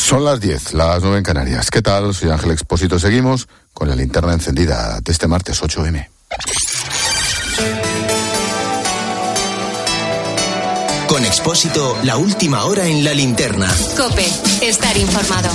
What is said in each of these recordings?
Son las 10, las 9 en Canarias. ¿Qué tal? Soy Ángel Expósito. Seguimos con la linterna encendida de este martes 8M. Con Expósito, la última hora en la linterna. COPE, estar informado.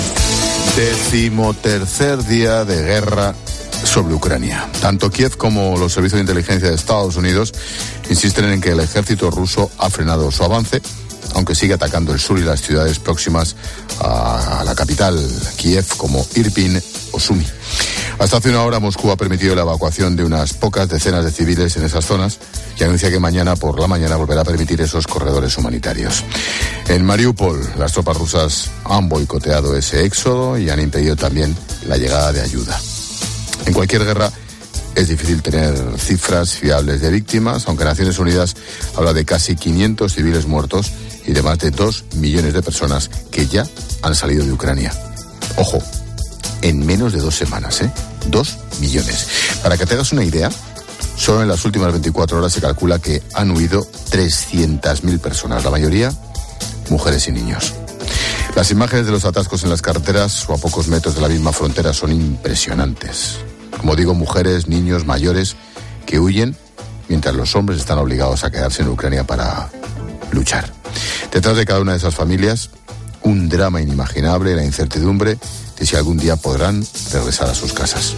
13º día de guerra sobre Ucrania. Tanto Kiev como los servicios de inteligencia de Estados Unidos insisten en que el ejército ruso ha frenado su avance, aunque sigue atacando el sur y las ciudades próximas a la capital, Kiev, como Irpin o Sumy. Hasta hace una hora Moscú ha permitido la evacuación de unas pocas decenas de civiles en esas zonas y anuncia que mañana por la mañana volverá a permitir esos corredores humanitarios. En Mariupol, las tropas rusas han boicoteado ese éxodo y han impedido también la llegada de ayuda. En cualquier guerra es difícil tener cifras fiables de víctimas, aunque Naciones Unidas habla de casi 500 civiles muertos y de más de 2 millones de personas que ya han salido de Ucrania. Ojo, en menos de 2 semanas, 2 millones. Para que te hagas una idea, solo en las últimas 24 horas se calcula que han huido 300.000 personas, la mayoría mujeres y niños. Las imágenes de los atascos en las carreteras o a pocos metros de la misma frontera son impresionantes. Como digo, mujeres, niños, mayores que huyen mientras los hombres están obligados a quedarse en Ucrania para luchar. Detrás de cada una de esas familias, un drama inimaginable, la incertidumbre de si algún día podrán regresar a sus casas.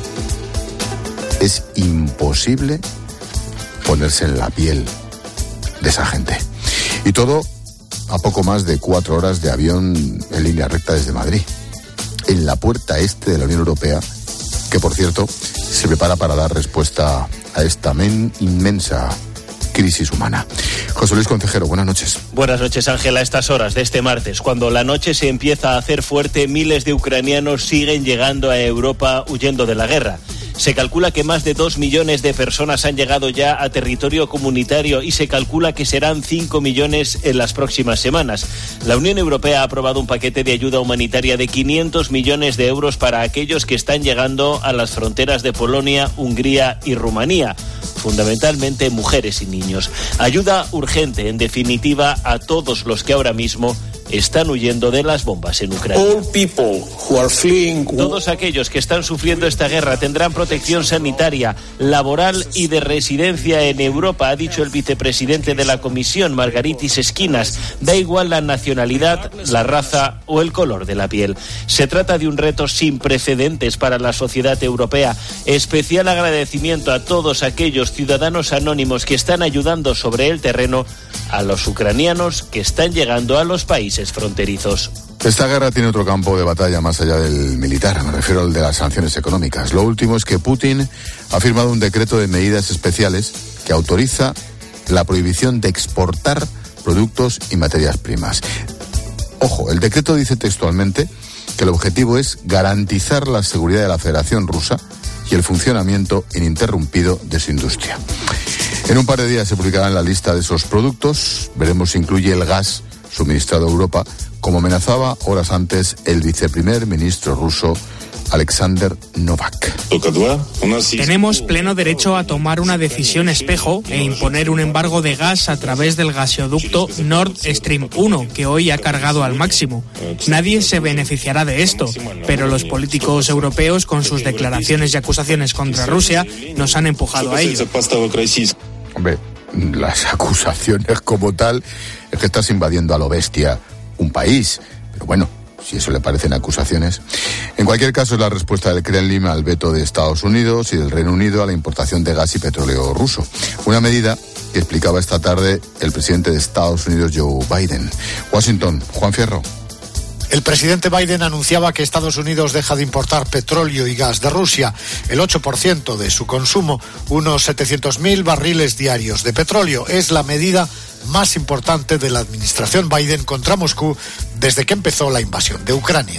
Es imposible ponerse en la piel de esa gente. Y todo a poco más de 4 horas de avión en línea recta desde Madrid, en la puerta este de la Unión Europea, que por cierto se prepara para dar respuesta a esta inmensa crisis humana. José Luis Concejero, buenas noches. Buenas noches, Ángel. A estas horas de este martes, cuando la noche se empieza a hacer fuerte, miles de ucranianos siguen llegando a Europa huyendo de la guerra. Se calcula que más de 2 millones de personas han llegado ya a territorio comunitario y se calcula que serán 5 millones en las próximas semanas. La Unión Europea ha aprobado un paquete de ayuda humanitaria de 500 millones de euros para aquellos que están llegando a las fronteras de Polonia, Hungría y Rumanía, fundamentalmente mujeres y niños. Ayuda urgente, en definitiva, a todos los que ahora mismo están huyendo de las bombas en Ucrania. Todos aquellos que están sufriendo esta guerra tendrán protección sanitaria, laboral y de residencia en Europa, ha dicho el vicepresidente de la Comisión, Margaritis Esquinas. Da igual la nacionalidad, la raza o el color de la piel. Se trata de un reto sin precedentes para la sociedad europea. Especial agradecimiento a todos aquellos ciudadanos anónimos que están ayudando sobre el terreno a los ucranianos que están llegando a los países fronterizos. Esta guerra tiene otro campo de batalla más allá del militar, me refiero al de las sanciones económicas. Lo último es que Putin ha firmado un decreto de medidas especiales que autoriza la prohibición de exportar productos y materias primas. Ojo, el decreto dice textualmente que el objetivo es garantizar la seguridad de la Federación Rusa y el funcionamiento ininterrumpido de su industria. En un par de días se publicará la lista de esos productos. Veremos si incluye el gas suministrado a Europa, como amenazaba horas antes el viceprimer ministro ruso Alexander Novak. Tenemos pleno derecho a tomar una decisión espejo e imponer un embargo de gas a través del gasoducto Nord Stream 1, que hoy ha cargado al máximo. Nadie se beneficiará de esto, pero los políticos europeos, con sus declaraciones y acusaciones contra Rusia, nos han empujado a ello. Hombre, las acusaciones como tal es que estás invadiendo a lo bestia un país, pero bueno, si eso le parecen acusaciones. En cualquier caso, es la respuesta del Kremlin al veto de Estados Unidos y del Reino Unido a la importación de gas y petróleo ruso. Una medida que explicaba esta tarde el presidente de Estados Unidos, Joe Biden. Washington, Juan Fierro. El presidente Biden anunciaba que Estados Unidos deja de importar petróleo y gas de Rusia, el 8% de su consumo, unos 700.000 barriles diarios de petróleo. Es la medida más importante de la administración Biden contra Moscú desde que empezó la invasión de Ucrania.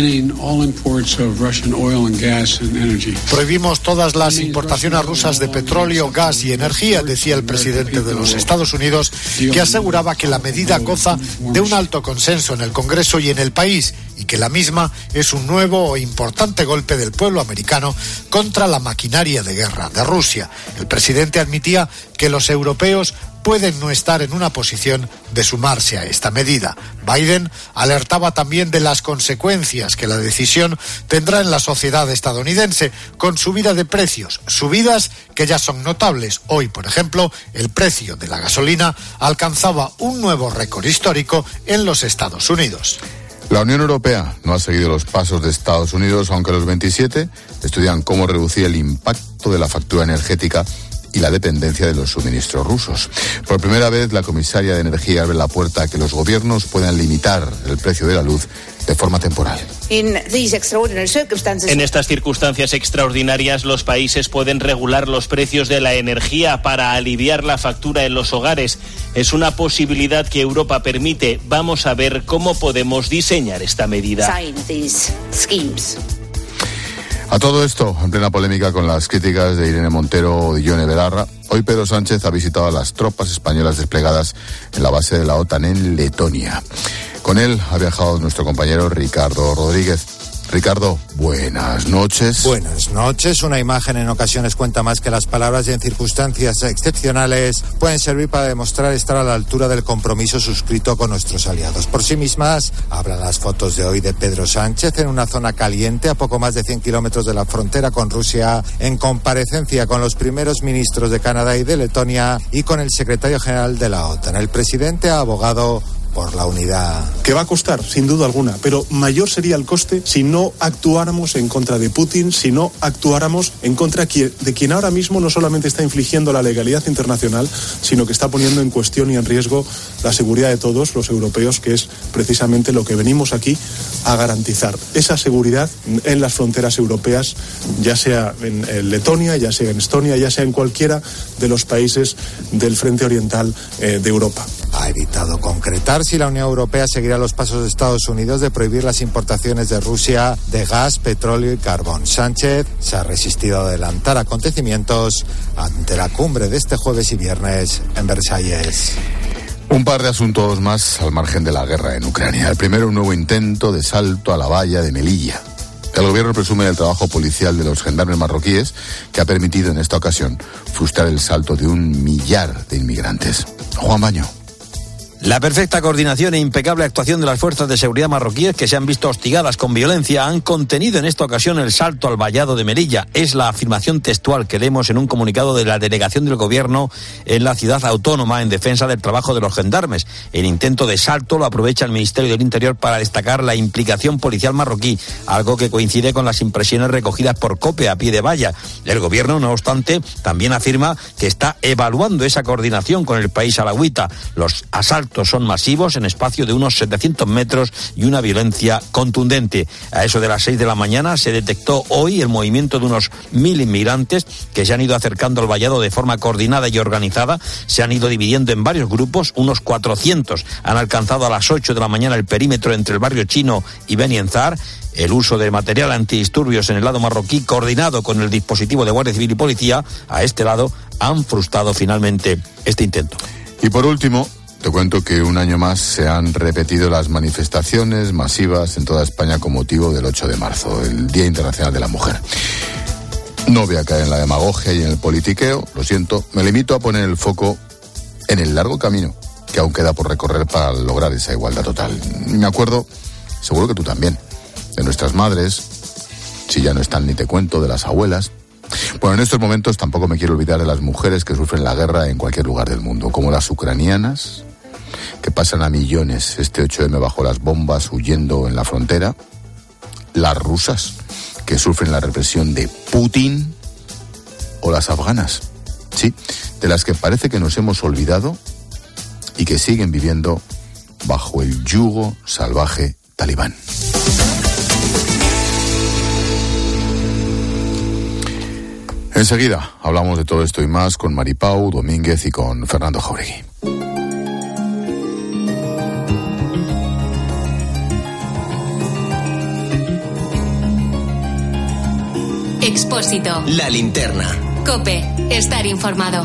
Prohibimos todas las importaciones rusas de petróleo, gas y energía, decía el presidente de los Estados Unidos, que aseguraba que la medida goza de un alto consenso en el Congreso y en el país y que la misma es un nuevo e importante golpe del pueblo americano contra la maquinaria de guerra de Rusia. El presidente admitía que los europeos pueden no estar en una posición de sumarse a esta medida. Biden alertaba también de las consecuencias que la decisión tendrá en la sociedad estadounidense, con subida de precios, subidas que ya son notables. Hoy, por ejemplo, el precio de la gasolina alcanzaba un nuevo récord histórico en los Estados Unidos. La Unión Europea no ha seguido los pasos de Estados Unidos, aunque los 27 estudian cómo reducir el impacto de la factura energética y la dependencia de los suministros rusos. Por primera vez, la comisaria de Energía abre la puerta a que los gobiernos puedan limitar el precio de la luz de forma temporal. En estas circunstancias extraordinarias, los países pueden regular los precios de la energía para aliviar la factura en los hogares. Es una posibilidad que Europa permite. Vamos a ver cómo podemos diseñar esta medida. A todo esto, en plena polémica con las críticas de Irene Montero o de Yone Belarra, hoy Pedro Sánchez ha visitado a las tropas españolas desplegadas en la base de la OTAN en Letonia. Con él ha viajado nuestro compañero Ricardo Rodríguez. Ricardo, buenas noches. Buenas noches. Una imagen en ocasiones cuenta más que las palabras, y en circunstancias excepcionales pueden servir para demostrar estar a la altura del compromiso suscrito con nuestros aliados. Por sí mismas hablan las fotos de hoy de Pedro Sánchez en una zona caliente a poco más de 100 kilómetros de la frontera con Rusia, en comparecencia con los primeros ministros de Canadá y de Letonia y con el secretario general de la OTAN. El presidente ha abogado por la unidad. Que va a costar, sin duda alguna, pero mayor sería el coste si no actuáramos en contra de Putin, si no actuáramos en contra de quien ahora mismo no solamente está infringiendo la legalidad internacional, sino que está poniendo en cuestión y en riesgo la seguridad de todos los europeos, que es precisamente lo que venimos aquí a garantizar. Esa seguridad en las fronteras europeas, ya sea en Letonia, ya sea en Estonia, ya sea en cualquiera de los países del frente oriental de Europa. Ha evitado concretar si la Unión Europea seguirá los pasos de Estados Unidos de prohibir las importaciones de Rusia de gas, petróleo y carbón. Sánchez se ha resistido a adelantar acontecimientos ante la cumbre de este jueves y viernes en Versalles. Un par de asuntos más al margen de la guerra en Ucrania. El primero, un nuevo intento de salto a la valla de Melilla. El gobierno presume del trabajo policial de los gendarmes marroquíes, que ha permitido en esta ocasión frustrar el salto de 1 millar de inmigrantes. Juan Baño. La perfecta coordinación e impecable actuación de las fuerzas de seguridad marroquíes, que se han visto hostigadas con violencia, han contenido en esta ocasión el salto al vallado de Melilla. Es la afirmación textual que leemos en un comunicado de la delegación del gobierno en la ciudad autónoma en defensa del trabajo de los gendarmes. El intento de salto lo aprovecha el Ministerio del Interior para destacar la implicación policial marroquí, algo que coincide con las impresiones recogidas por COPE a pie de valla. El gobierno, no obstante, también afirma que está evaluando esa coordinación con el país alawita. Los asaltos son masivos en espacio de unos 700 metros y una violencia contundente. A eso de las 6 de la mañana se detectó hoy el movimiento de unos 1.000 inmigrantes que se han ido acercando al vallado de forma coordinada y organizada. Se han ido dividiendo en varios grupos, unos 400 han alcanzado a las 8 de la mañana el perímetro entre el barrio chino y Beni Enzar. El uso de material antidisturbios en el lado marroquí, coordinado con el dispositivo de Guardia Civil y Policía, a este lado han frustrado finalmente este intento. Y por último, te cuento que un año más se han repetido las manifestaciones masivas en toda España con motivo del 8 de marzo, el Día Internacional de la Mujer. No voy a caer en la demagogia y en el politiqueo, lo siento, me limito a poner el foco en el largo camino que aún queda por recorrer para lograr esa igualdad total. Me acuerdo, seguro que tú también, de nuestras madres, si ya no están ni te cuento, de las abuelas. Bueno, en estos momentos tampoco me quiero olvidar de las mujeres que sufren la guerra en cualquier lugar del mundo, como las ucranianas, que pasan a millones este 8M bajo las bombas huyendo en la frontera, las rusas, que sufren la represión de Putin, o las afganas, sí, de las que parece que nos hemos olvidado y que siguen viviendo bajo el yugo salvaje talibán. Enseguida hablamos de todo esto y más con Maripau Domínguez y con Fernando Jauregui. Expósito. La linterna. COPE. Estar informado.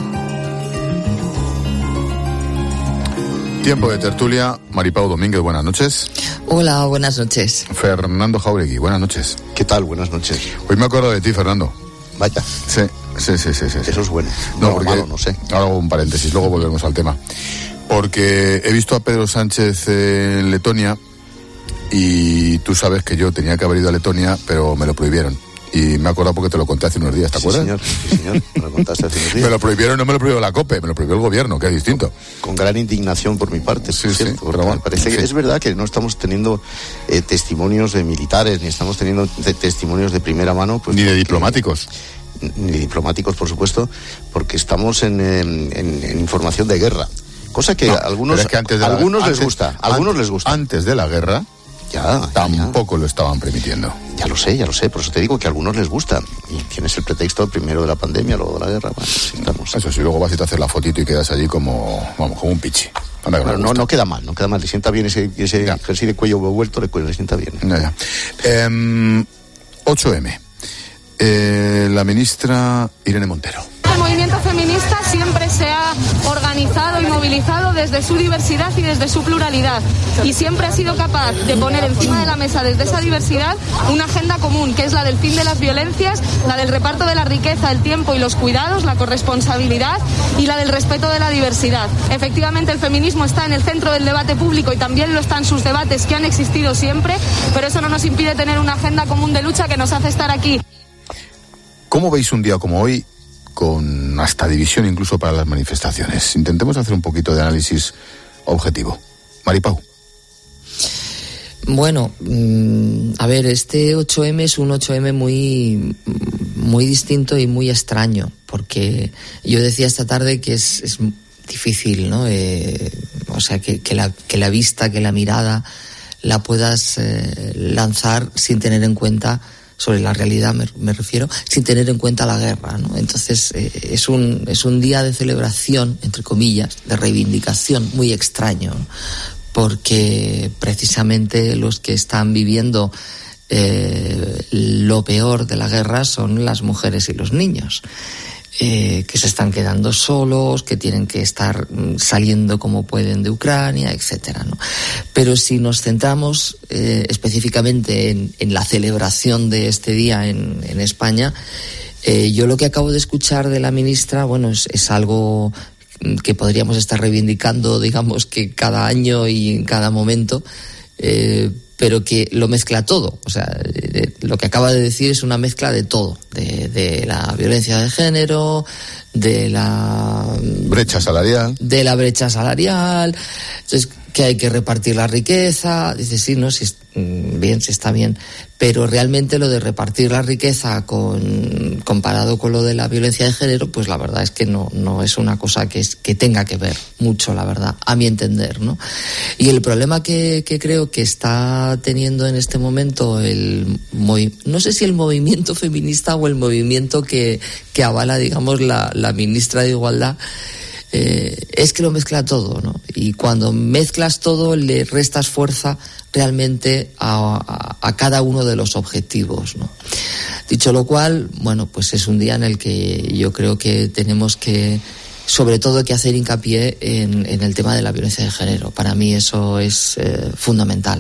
Tiempo de tertulia. Maripau Domínguez, buenas noches. Hola, buenas noches. Fernando Jauregui, buenas noches. ¿Qué tal? Buenas noches. Hoy me acuerdo de ti, Fernando. Vaya. Sí, Sí. Eso es bueno. No, porque malo, no sé. Ahora hago un paréntesis, luego volvemos al tema. Porque he visto a Pedro Sánchez en Letonia y tú sabes que yo tenía que haber ido a Letonia, pero me lo prohibieron. Y me he acordado porque te lo conté hace unos días, ¿te acuerdas? Sí, señor, me lo contaste hace unos días. Me lo prohibieron, no me lo prohibió la COPE, me lo prohibió el gobierno, que es distinto. Con gran indignación por mi parte, sí, pero me parece que es verdad que no estamos teniendo testimonios de militares, ni estamos teniendo testimonios de primera mano. Pues, ni de diplomáticos. Ni diplomáticos, por supuesto, porque estamos en información de guerra. Cosa que a algunos les gusta. Antes de la guerra, tampoco lo estaban permitiendo. Ya lo sé, por eso te digo que a algunos les gusta. Y tienes el pretexto primero de la pandemia, luego de la guerra. Bueno, sí, estamos. Eso sí, luego vas y te haces la fotito y quedas allí como un pichi. Bueno, no queda mal, le sienta bien ese jersey de cuello vuelto, le sienta bien. 8M. La ministra Irene Montero. El movimiento feminista siempre se ha organizado y movilizado desde su diversidad y desde su pluralidad, y siempre ha sido capaz de poner encima de la mesa desde esa diversidad una agenda común, que es la del fin de las violencias, la del reparto de la riqueza, el tiempo y los cuidados, la corresponsabilidad y la del respeto de la diversidad. Efectivamente, el feminismo está en el centro del debate público y también lo están sus debates, que han existido siempre, pero eso no nos impide tener una agenda común de lucha que nos hace estar aquí. ¿Cómo veis un día como hoy, con hasta división incluso para las manifestaciones? Intentemos hacer un poquito de análisis objetivo. Maripau. Bueno, a ver, este 8M es un 8M muy distinto y muy extraño, porque yo decía esta tarde que es difícil, ¿no? O sea, que la vista, que la mirada la puedas lanzar sin tener en cuenta, sobre la realidad me refiero, sin tener en cuenta la guerra, ¿no? Entonces es un día de celebración, entre comillas, de reivindicación muy extraño, ¿no? Porque precisamente los que están viviendo lo peor de la guerra son las mujeres y los niños, que se están quedando solos, que tienen que estar saliendo como pueden de Ucrania, etcétera, ¿no? Pero si nos centramos específicamente en la celebración de este día en España, yo lo que acabo de escuchar de la ministra, bueno, es algo que podríamos estar reivindicando, digamos, que cada año y en cada momento, pero que lo mezcla todo. O sea, lo que acaba de decir es una mezcla de todo, de la violencia de género, de la brecha salarial. Entonces, que hay que repartir la riqueza. Dice, sí, no, si está bien, pero realmente lo de repartir la riqueza comparado con lo de la violencia de género, pues la verdad es que no es una cosa que tenga que ver mucho, la verdad, a mi entender, ¿no? Y el problema que creo que está teniendo en este momento no sé si el movimiento feminista o el movimiento que avala, digamos, la ministra de Igualdad, es que lo mezcla todo, ¿no? Y cuando mezclas todo le restas fuerza realmente a cada uno de los objetivos, ¿no? Dicho lo cual, bueno, pues es un día en el que yo creo que tenemos que, sobre todo, que hacer hincapié en el tema de la violencia de género. Para mí eso es fundamental,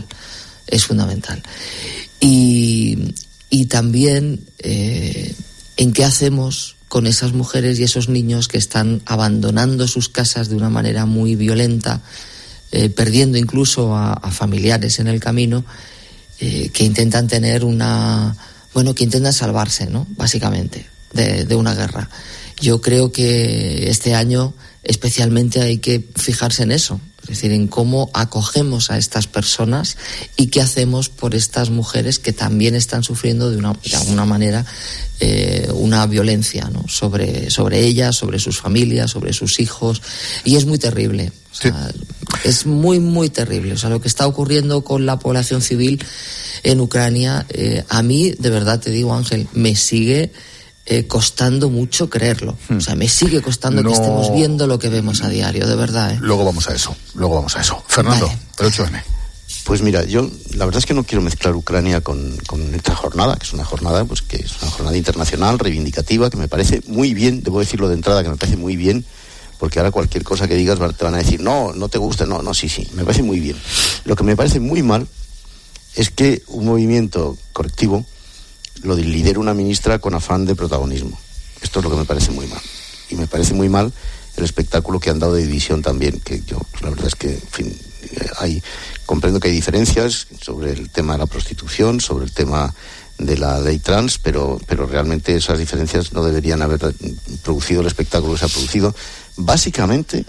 y también en qué hacemos con esas mujeres y esos niños que están abandonando sus casas de una manera muy violenta, perdiendo incluso a familiares en el camino, que intentan tener que intentan salvarse, ¿no? Básicamente, de una guerra. Yo creo que este año especialmente hay que fijarse en eso, es decir, en cómo acogemos a estas personas y qué hacemos por estas mujeres que también están sufriendo de alguna manera una violencia, ¿no? sobre ellas, sobre sus familias, sobre sus hijos, y es muy terrible. O sea, sí. Es muy, muy terrible. O sea, lo que está ocurriendo con la población civil en Ucrania, a mí, de verdad te digo, Ángel, me sigue costando mucho creerlo. O sea, me sigue costando que estemos viendo lo que vemos a diario, de verdad, Luego vamos a eso. Fernando, vale. El 8M. Pues mira, yo la verdad es que no quiero mezclar Ucrania con esta jornada, que es una jornada, pues que es una jornada internacional, reivindicativa, que me parece muy bien, debo decirlo de entrada, que me parece muy bien, porque ahora cualquier cosa que digas te van a decir, no te gusta, sí, me parece muy bien. Lo que me parece muy mal es que un movimiento colectivo lo lidera una ministra con afán de protagonismo. Esto es lo que me parece muy mal. Y me parece muy mal el espectáculo que han dado de división también, que yo, la verdad es que, en fin, comprendo que hay diferencias sobre el tema de la prostitución, sobre el tema de la ley trans, pero realmente esas diferencias no deberían haber producido el espectáculo que se ha producido, básicamente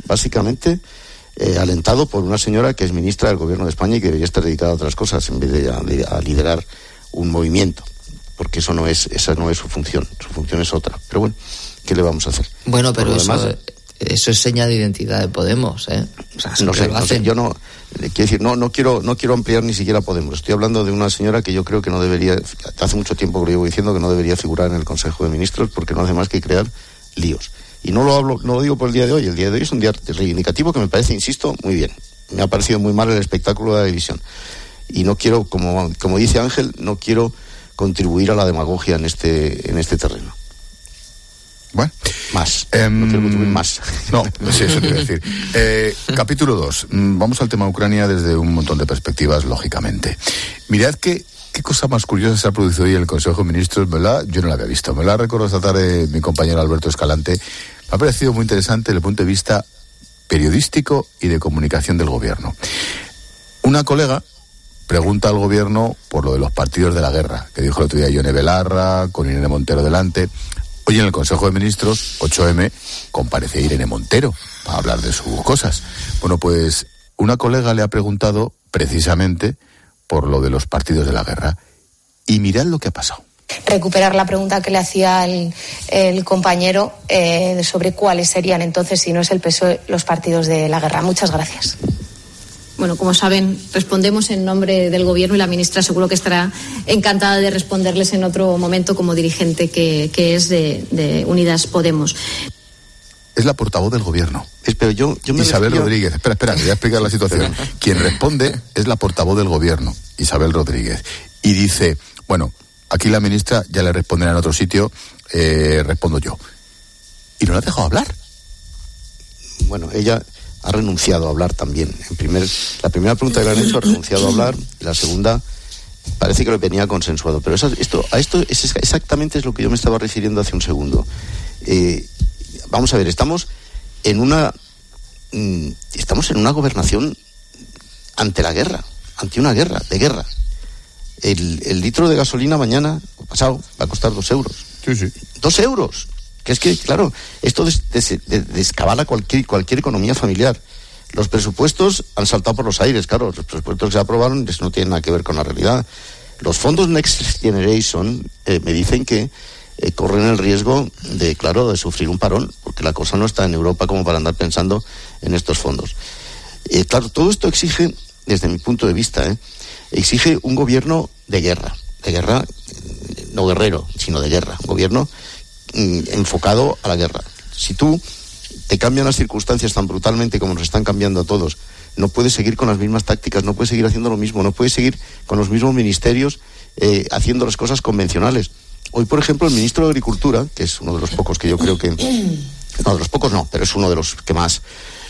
alentado por una señora que es ministra del Gobierno de España y que debería estar dedicada a otras cosas en vez de a liderar un movimiento, porque esa no es su función es otra. Pero bueno, ¿qué le vamos a hacer? Bueno, pero eso es seña de identidad de Podemos, ¿eh? O sea, no sé, yo no quiero decir, no quiero ampliar ni siquiera Podemos. Estoy hablando de una señora que yo creo que no debería, hace mucho tiempo que lo llevo diciendo, que no debería figurar en el Consejo de Ministros, porque no hace más que crear líos. Y no lo digo por el día de hoy. El día de hoy es un día reivindicativo que me parece, insisto, muy bien. Me ha parecido muy mal el espectáculo de la división. Y no quiero, como dice Ángel, no quiero contribuir a la demagogia en este terreno. Bueno, más. No quiero contribuir más. No, sí, eso te iba a decir. Capítulo 2. Vamos al tema de Ucrania desde un montón de perspectivas, lógicamente. Mirad qué cosa más curiosa se ha producido hoy en el Consejo de Ministros, ¿verdad? Yo no la había visto. Me la recordó esta tarde mi compañero Alberto Escalante. Me ha parecido muy interesante desde el punto de vista periodístico y de comunicación del gobierno. Una colega pregunta al gobierno por lo de los partidos de la guerra, que dijo el otro día Yone Belarra, con Irene Montero delante. Hoy en el Consejo de Ministros, 8M, comparece Irene Montero para hablar de sus cosas. Bueno, pues una colega le ha preguntado precisamente por lo de los partidos de la guerra. Y mirad lo que ha pasado. Recuperar la pregunta que le hacía el compañero sobre cuáles serían entonces, si no es el PSOE, los partidos de la guerra. Muchas gracias. Bueno, como saben, respondemos en nombre del Gobierno y la ministra seguro que estará encantada de responderles en otro momento como dirigente que es de Unidas Podemos. Es la portavoz del Gobierno. Pero yo Isabel Rodríguez. Espera, te voy a explicar la situación. Quien responde es la portavoz del Gobierno, Isabel Rodríguez. Y dice, bueno, aquí la ministra ya le responderá en otro sitio, respondo yo. ¿Y no la ha dejado hablar? Bueno, ella ha renunciado a hablar también. La primera pregunta que le han hecho ha renunciado a hablar, y la segunda parece que lo venía consensuado. Pero esto es exactamente lo que yo me estaba refiriendo hace un segundo. Vamos a ver, estamos en una gobernación ante la guerra, ante una guerra, de guerra. El litro de gasolina mañana o pasado va a costar 2 euros. Sí. 2 euros. Que es que, claro, esto descabala cualquier economía familiar. Los presupuestos han saltado por los aires, claro. Los presupuestos que se aprobaron no tienen nada que ver con la realidad. Los fondos Next Generation me dicen que corren el riesgo de sufrir un parón, porque la cosa no está en Europa como para andar pensando en estos fondos. Claro, todo esto exige, desde mi punto de vista, exige un gobierno de guerra, no guerrero, sino de guerra, un gobierno enfocado a la guerra. Si tú te cambian las circunstancias tan brutalmente como nos están cambiando a todos, no puedes seguir con las mismas tácticas, no puedes seguir haciendo lo mismo, no puedes seguir con los mismos ministerios haciendo las cosas convencionales. Hoy, por ejemplo, el ministro de Agricultura, que es uno de los pocos que yo creo que... No, de los pocos no, pero es uno de los que más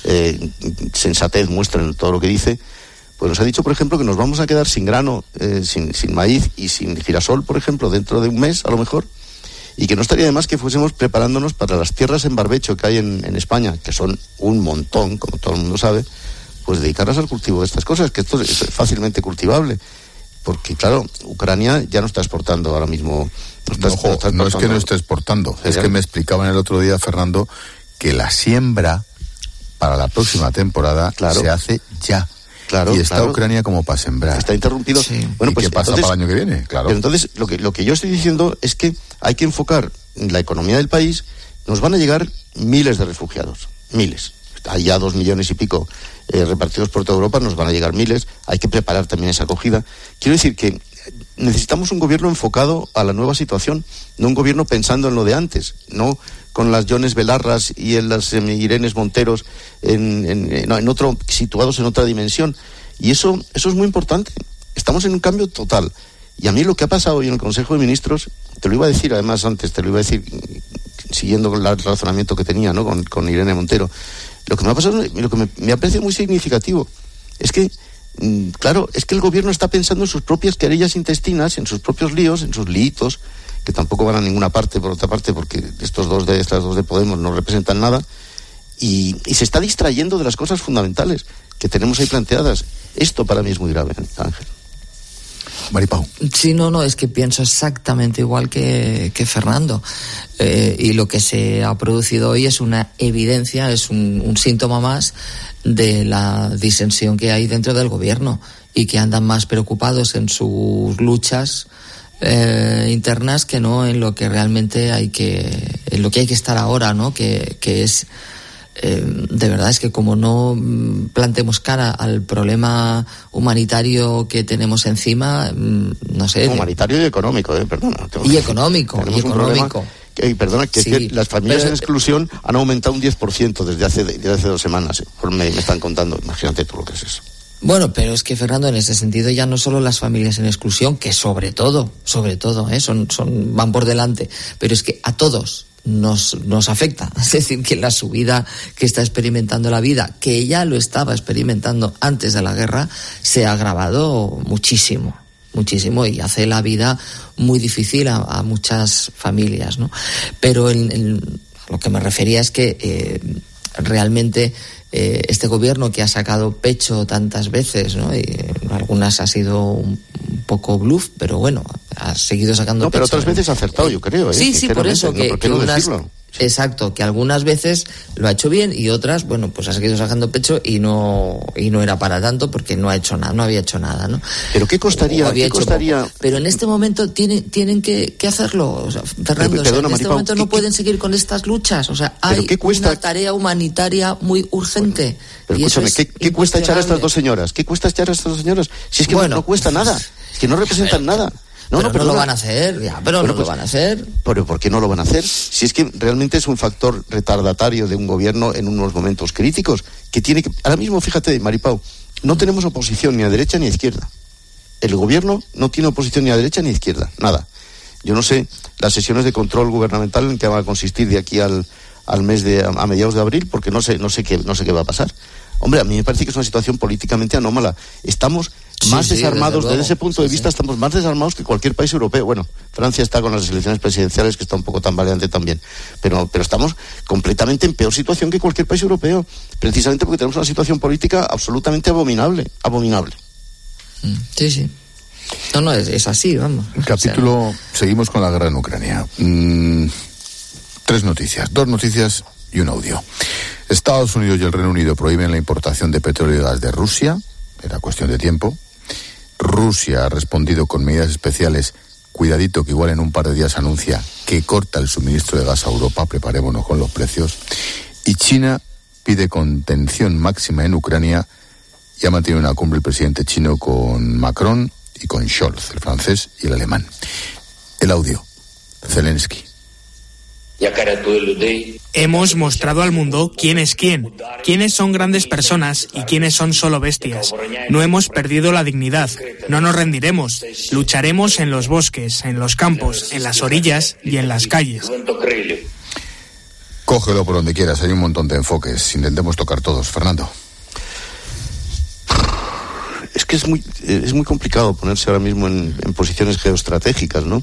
sensatez muestra en todo lo que dice, pues nos ha dicho, por ejemplo, que nos vamos a quedar sin grano, sin maíz y sin girasol, por ejemplo, dentro de un mes, a lo mejor, y que no estaría de más que fuésemos preparándonos para las tierras en barbecho que hay en España, que son un montón, como todo el mundo sabe, pues dedicarlas al cultivo de estas cosas, que esto es fácilmente cultivable. Porque, claro, Ucrania ya no está exportando ahora mismo. No es que no esté exportando, es que me explicaban el otro día, Fernando, que la siembra para la próxima temporada se hace ya. Claro, y está Ucrania como para sembrar. Está interrumpido. Sí. Bueno, pues, ¿qué pasa para el año que viene? Claro. Pero entonces, lo que yo estoy diciendo es que hay que enfocar en la economía del país. Nos van a llegar miles de refugiados. Miles. Hay ya 2 millones y pico repartidos por toda Europa, nos van a llegar miles. Hay que preparar también esa acogida. Quiero decir que necesitamos un gobierno enfocado a la nueva situación, no un gobierno pensando en lo de antes, no con las Yones Belarras y en las Irenes Monteros situados en otra dimensión. Y eso es muy importante. Estamos en un cambio total. Y a mí lo que ha pasado hoy en el Consejo de Ministros, te lo iba a decir además antes, te lo iba a decir siguiendo el razonamiento que tenía, ¿no? con Irene Montero. Lo que me ha pasado, lo que me ha parecido muy significativo, es que, claro, es que el gobierno está pensando en sus propias querellas intestinas, en sus propios líos, en sus liitos que tampoco van a ninguna parte, por otra parte, porque estas dos de Podemos no representan nada, y se está distrayendo de las cosas fundamentales que tenemos ahí planteadas. Esto para mí es muy grave, Ángel. Maripau. Sí, no, es que pienso exactamente igual que Fernando. Y lo que se ha producido hoy es una evidencia, es un síntoma más de la disensión que hay dentro del gobierno y que andan más preocupados en sus luchas internas que no en lo que realmente hay que estar ahora, ¿no? Que es de verdad es que como no plantemos cara al problema humanitario que tenemos encima, no sé. Humanitario y económico, perdona. Y económico. Perdona, que, sí, es que las familias en exclusión han aumentado un 10% desde hace 2 semanas. Me están contando, imagínate tú lo que es eso. Bueno, pero es que, Fernando, en ese sentido ya no solo las familias en exclusión, que sobre todo, van por delante, pero es que a todos nos afecta. Es decir, que la subida que está experimentando la vida, que ya lo estaba experimentando antes de la guerra, se ha agravado muchísimo y hace la vida muy difícil a muchas familias, ¿no? Pero lo que me refería es que realmente este gobierno que ha sacado pecho tantas veces, ¿no? Y algunas ha sido un poco bluff, pero bueno, ha seguido sacando pecho. Pero otras veces ha acertado, yo creo. Sí, por eso. ¿Por qué no decirlo? Exacto, que algunas veces lo ha hecho bien y otras, bueno, pues ha seguido sacando pecho y no era para tanto porque no había hecho nada, ¿no? Pero ¿qué costaría? Pero en este momento tienen que hacerlo, o sea, Fernando, en este momento no pueden seguir con estas luchas, o sea, hay una tarea humanitaria muy urgente. Pero escúchame, ¿qué cuesta echar a estas dos señoras? ¿Qué cuesta echar a estas dos señoras? Si es que no cuesta nada, es que no representan nada. No lo van a hacer, lo van a hacer. ¿Pero por qué no lo van a hacer? Si es que realmente es un factor retardatario de un gobierno en unos momentos críticos, que tiene que... Ahora mismo, fíjate, Maripau, no tenemos oposición ni a derecha ni a izquierda. El gobierno no tiene oposición ni a derecha ni a izquierda, nada. Yo no sé las sesiones de control gubernamental en qué van a consistir de aquí a mediados de abril, porque no sé qué va a pasar. Hombre, a mí me parece que es una situación políticamente anómala. Estamos más desarmados, desde ese punto de vista, estamos más desarmados que cualquier país europeo. Bueno, Francia está con las elecciones presidenciales, que está un poco tambaleante también, pero estamos completamente en peor situación que cualquier país europeo, precisamente porque tenemos una situación política absolutamente abominable. Sí. No, es así, vamos. Seguimos con la guerra en Ucrania. 3 noticias, 2 noticias y un audio. Estados Unidos y el Reino Unido prohíben la importación de petróleo y gas de Rusia. Era cuestión de tiempo. Rusia ha respondido con medidas especiales. Cuidadito, que igual en un par de días anuncia que corta el suministro de gas a Europa. Preparémonos con los precios. Y China pide contención máxima en Ucrania y ha mantenido una cumbre el presidente chino con Macron y con Scholz, el francés y el alemán. El audio. Zelensky. Hemos mostrado al mundo quién es quién, quiénes son grandes personas y quiénes son solo bestias. No hemos perdido la dignidad, no nos rendiremos, lucharemos en los bosques, en los campos, en las orillas y en las calles. Cógelo por donde quieras, hay un montón de enfoques, intentemos tocar todos. Fernando. Es que es muy complicado ponerse ahora mismo en posiciones geoestratégicas, ¿no?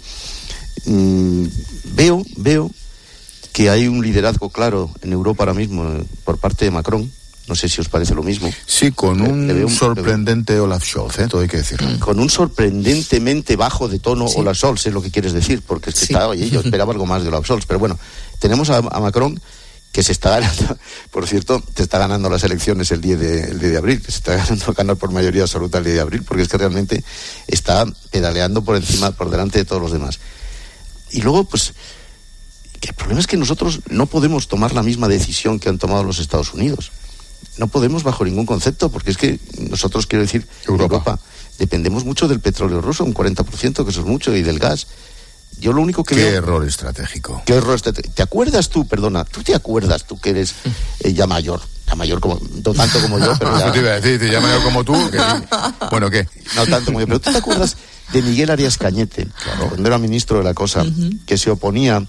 Veo que hay un liderazgo claro en Europa ahora mismo por parte de Macron. No sé si os parece lo mismo. Sí, con un sorprendente Olaf Scholz, todo hay que decirlo. Con un sorprendentemente bajo de tono Olaf Scholz, es lo que quieres decir, porque es que yo esperaba algo más de Olaf Scholz, pero bueno, tenemos a Macron que se está ganando, por cierto, te está ganando las elecciones el 10 de abril, se está ganar por mayoría absoluta el 10 de abril, porque es que realmente está pedaleando por delante de todos los demás. Y luego, pues, que el problema es que nosotros no podemos tomar la misma decisión que han tomado los Estados Unidos. No podemos bajo ningún concepto, porque es que nosotros, quiero decir, Europa dependemos mucho del petróleo ruso, un 40%, que eso es mucho, y del gas. Yo lo único que veo... ¿Qué error estratégico? ¿Te acuerdas tú, tú que eres ya mayor como, no tanto como yo, pero ya... Te iba a decir, ya mayor como tú, que... Bueno, ¿qué? No tanto como yo, pero ¿tú te acuerdas de Miguel Arias Cañete, cuando era ministro de la cosa, que se oponía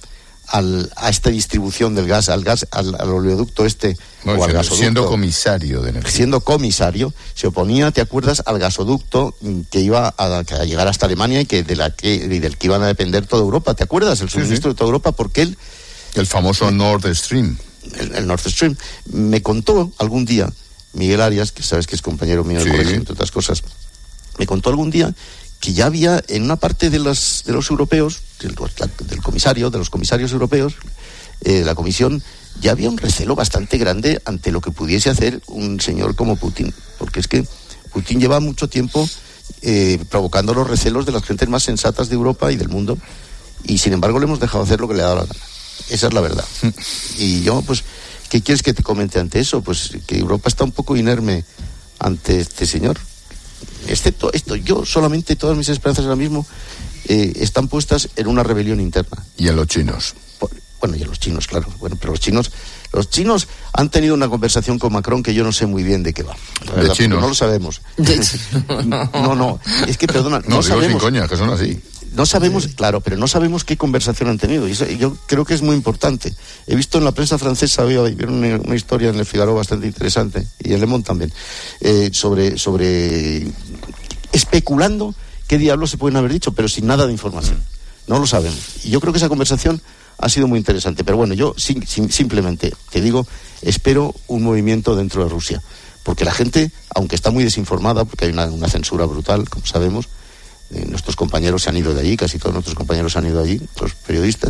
a esta distribución del gas, al oleoducto o al gasoducto. Siendo comisario de energía. Siendo comisario, se oponía, ¿te acuerdas?, al gasoducto que iba a llegar hasta Alemania y del que iban a depender toda Europa. ¿Te acuerdas? El suministro de toda Europa, porque él... El famoso Nord Stream. El Nord Stream. Me contó algún día Miguel Arias, que sabes que es compañero mío de colegio, entre otras cosas, me contó algún día que ya había en una parte de los europeos, de los comisarios europeos, la Comisión, ya había un recelo bastante grande ante lo que pudiese hacer un señor como Putin, porque es que Putin lleva mucho tiempo provocando los recelos de las gentes más sensatas de Europa y del mundo, y sin embargo le hemos dejado hacer lo que le ha dado la gana. Esa es la verdad. Y yo, pues, ¿qué quieres que te comente ante eso? Pues que Europa está un poco inerme ante este señor. Excepto esto, yo solamente, todas mis esperanzas ahora mismo están puestas en una rebelión interna. ¿Y en los chinos? Bueno, y en los chinos, claro. Bueno, pero los chinos han tenido una conversación con Macron que yo no sé muy bien de qué va. ¿De chinos? No lo sabemos. No, es que, perdona, no sabemos. Sin coña, que son así. No sabemos, claro, pero no sabemos qué conversación han tenido. Y yo creo que es muy importante. He visto en la prensa francesa, había una historia en el Figaro bastante interesante, y en Le Monde también, sobre especulando qué diablos se pueden haber dicho, pero sin nada de información. No lo sabemos. Y yo creo que esa conversación ha sido muy interesante. Pero bueno, yo simplemente te digo, espero un movimiento dentro de Rusia. Porque la gente, aunque está muy desinformada, porque hay una censura brutal, como sabemos, nuestros compañeros se han ido de allí, casi todos nuestros compañeros se han ido de allí, los periodistas,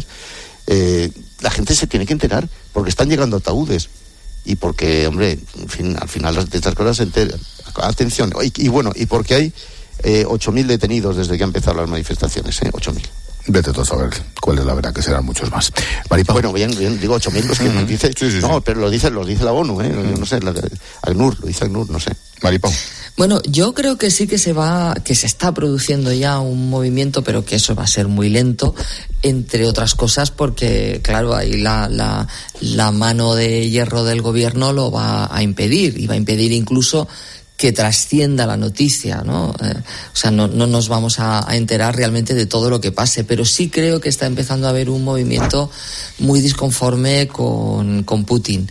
la gente se tiene que enterar, porque están llegando ataúdes, y porque, hombre, en fin, al final de estas cosas se enteran. Atención, y porque hay 8.000 detenidos desde que han empezado las manifestaciones, 8.000. Vete tú a saber cuál es la verdad, que serán muchos más. Maripau. Bueno, bien, digo 8.000, los que nos dice... Sí. No, pero lo dice la ONU, yo no sé, ACNUR, lo dice ACNUR, no sé. Maripau. Bueno, yo creo que sí que se está produciendo ya un movimiento, pero que eso va a ser muy lento, entre otras cosas porque, claro, ahí la mano de hierro del gobierno lo va a impedir, y va a impedir incluso que trascienda la noticia, ¿no? O sea, no nos vamos a enterar realmente de todo lo que pase, pero sí creo que está empezando a haber un movimiento muy disconforme con Putin.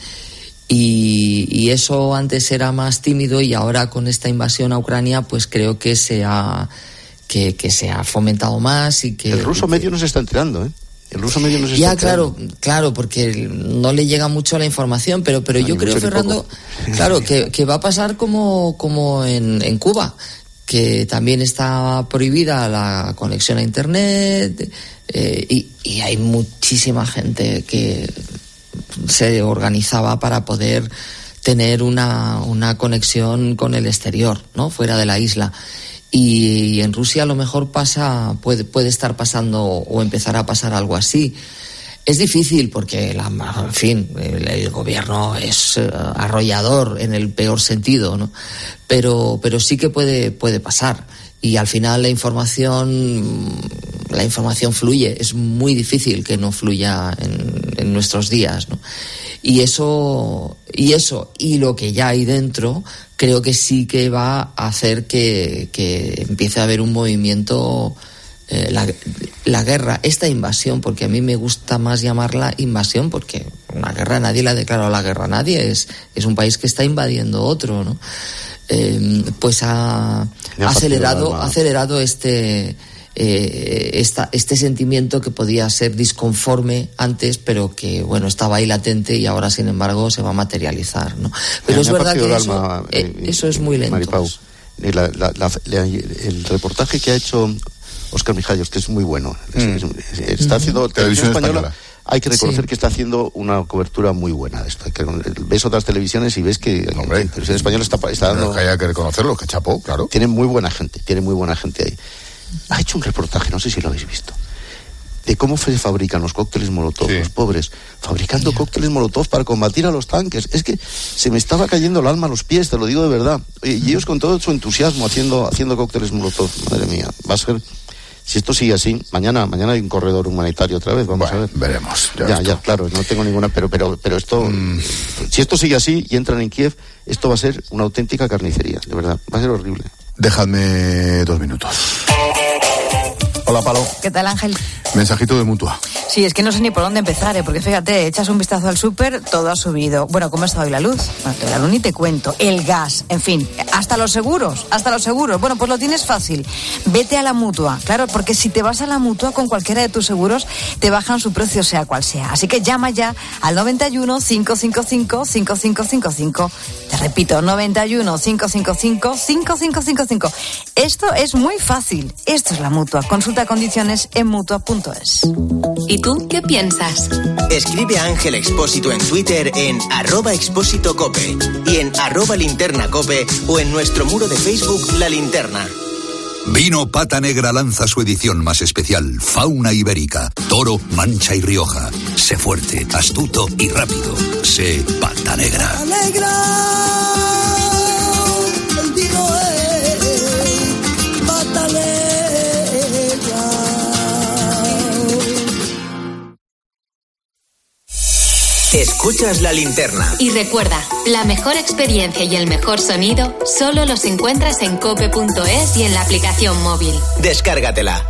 Y eso antes era más tímido, y ahora con esta invasión a Ucrania pues creo que se ha fomentado más, y que... El ruso medio no se está enterando, El ruso medio no se está enterando. Claro, porque no le llega mucho la información, pero yo creo, Fernando, claro, que va a pasar como en Cuba, que también está prohibida la conexión a Internet, y hay muchísima gente que se organizaba para poder tener una conexión con el exterior, ¿no?, fuera de la isla. Y en Rusia a lo mejor puede estar pasando o empezar a pasar algo así. Es difícil porque, en fin, el gobierno es arrollador en el peor sentido, ¿no? Pero sí que puede pasar. Y al final la información fluye. Es muy difícil que no fluya en nuestros días, ¿no? Y eso y lo que ya hay dentro, creo que sí que va a hacer que empiece a haber un movimiento, la guerra, esta invasión, porque a mí me gusta más llamarla invasión, porque una guerra, nadie le ha declarado la guerra a nadie, es un país que está invadiendo otro, ¿no? Pues ha acelerado este sentimiento que podía ser disconforme antes, pero que, bueno, estaba ahí latente, y ahora, sin embargo, se va a materializar, ¿no? Pero es verdad que eso es muy lento. Maripau, el reportaje que ha hecho Óscar Mijallos, que es muy bueno, está haciendo Televisión Española. Hay que reconocer que está haciendo una cobertura muy buena de esto. Ves otras televisiones y ves que Televisión Española está dando... Hay que reconocerlo, que chapó, claro. Tiene muy buena gente ahí. Ha hecho un reportaje, no sé si lo habéis visto, de cómo se fabrican los cócteles Molotov, los pobres, fabricando cócteles Molotov para combatir a los tanques. Es que se me estaba cayendo el alma a los pies, te lo digo de verdad. Y ellos con todo su entusiasmo haciendo cócteles Molotov. Madre mía, va a ser... Si esto sigue así, mañana hay un corredor humanitario otra vez, vamos a ver. Veremos. Ya, claro, no tengo ninguna... Pero esto... Si esto sigue así y entran en Kiev, esto va a ser una auténtica carnicería, de verdad. Va a ser horrible. Dejadme 2 minutos. Hola, Palo. ¿Qué tal, Ángel? Mensajito de Mutua. Sí, es que no sé ni por dónde empezar, porque fíjate, echas un vistazo al súper, todo ha subido. Bueno, ¿cómo está hoy la luz? Bueno, la luz ni te cuento. El gas, en fin, hasta los seguros. Bueno, pues lo tienes fácil. Vete a la Mutua, claro, porque si te vas a la Mutua con cualquiera de tus seguros, te bajan su precio sea cual sea. Así que llama ya al 91 555 5555. Te repito, 91 555 5555. Esto es muy fácil. Esto es la Mutua. Consulta condiciones en mutua.es. ¿Y tú qué piensas? Escribe a Ángel Expósito en Twitter en @expósitocope y en @linternacope o en nuestro muro de Facebook La Linterna. Vino Pata Negra lanza su edición más especial, Fauna Ibérica, Toro, Mancha y Rioja. Sé fuerte, astuto y rápido. Sé Pata Negra. El vino es Pata Negra. Escuchas La Linterna. Y recuerda, la mejor experiencia y el mejor sonido solo los encuentras en cope.es y en la aplicación móvil. Descárgatela.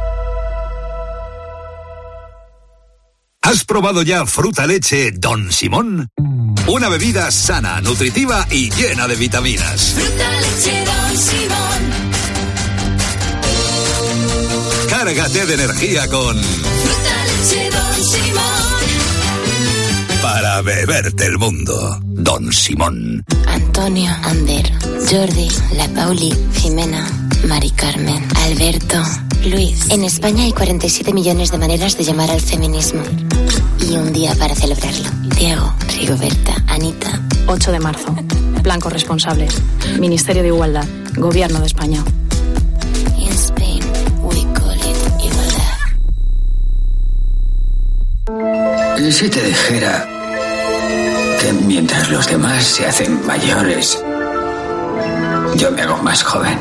¿Has probado ya Fruta Leche Don Simón? Una bebida sana, nutritiva y llena de vitaminas. Fruta Leche Don Simón. Cárgate de energía con Fruta Leche Don Simón. para beberte el mundo. Don Simón. Antonio, Ander, Jordi, La Pauli, Jimena, Mari Carmen, Alberto, Luis. En España hay 47 millones de maneras de llamar al feminismo. Y un día para celebrarlo. Diego, Rigoberta, Anita. 8 de marzo. Plan corresponsables. Ministerio de Igualdad. Gobierno de España. In Spain, we call it igualdad. ¿Y si te dijera que mientras los demás se hacen mayores, yo me hago más joven?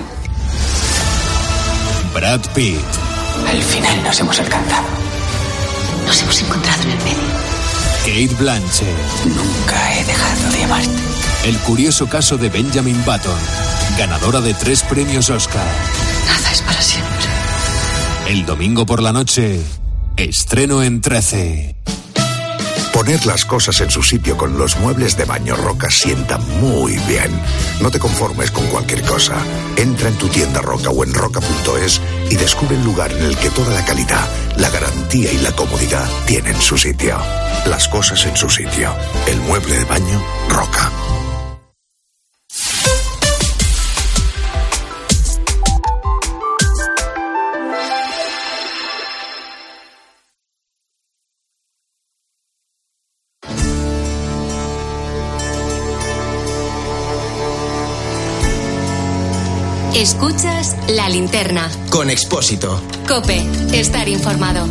Brad Pitt. Al final nos hemos alcanzado. Nos hemos encontrado en el medio. Cate Blanchett. Nunca he dejado de amarte. El curioso caso de Benjamin Button, ganadora de 3 premios Oscar. Nada es para siempre. El domingo por la noche, estreno en 13. Poner las cosas en su sitio con los muebles de baño Roca sienta muy bien. No te conformes con cualquier cosa. Entra en tu tienda Roca o en roca.es y descubre el lugar en el que toda la calidad, la garantía y la comodidad tienen su sitio. Las cosas en su sitio. El mueble de baño Roca. Escuchas La Linterna. Con Expósito. COPE. Estar informado.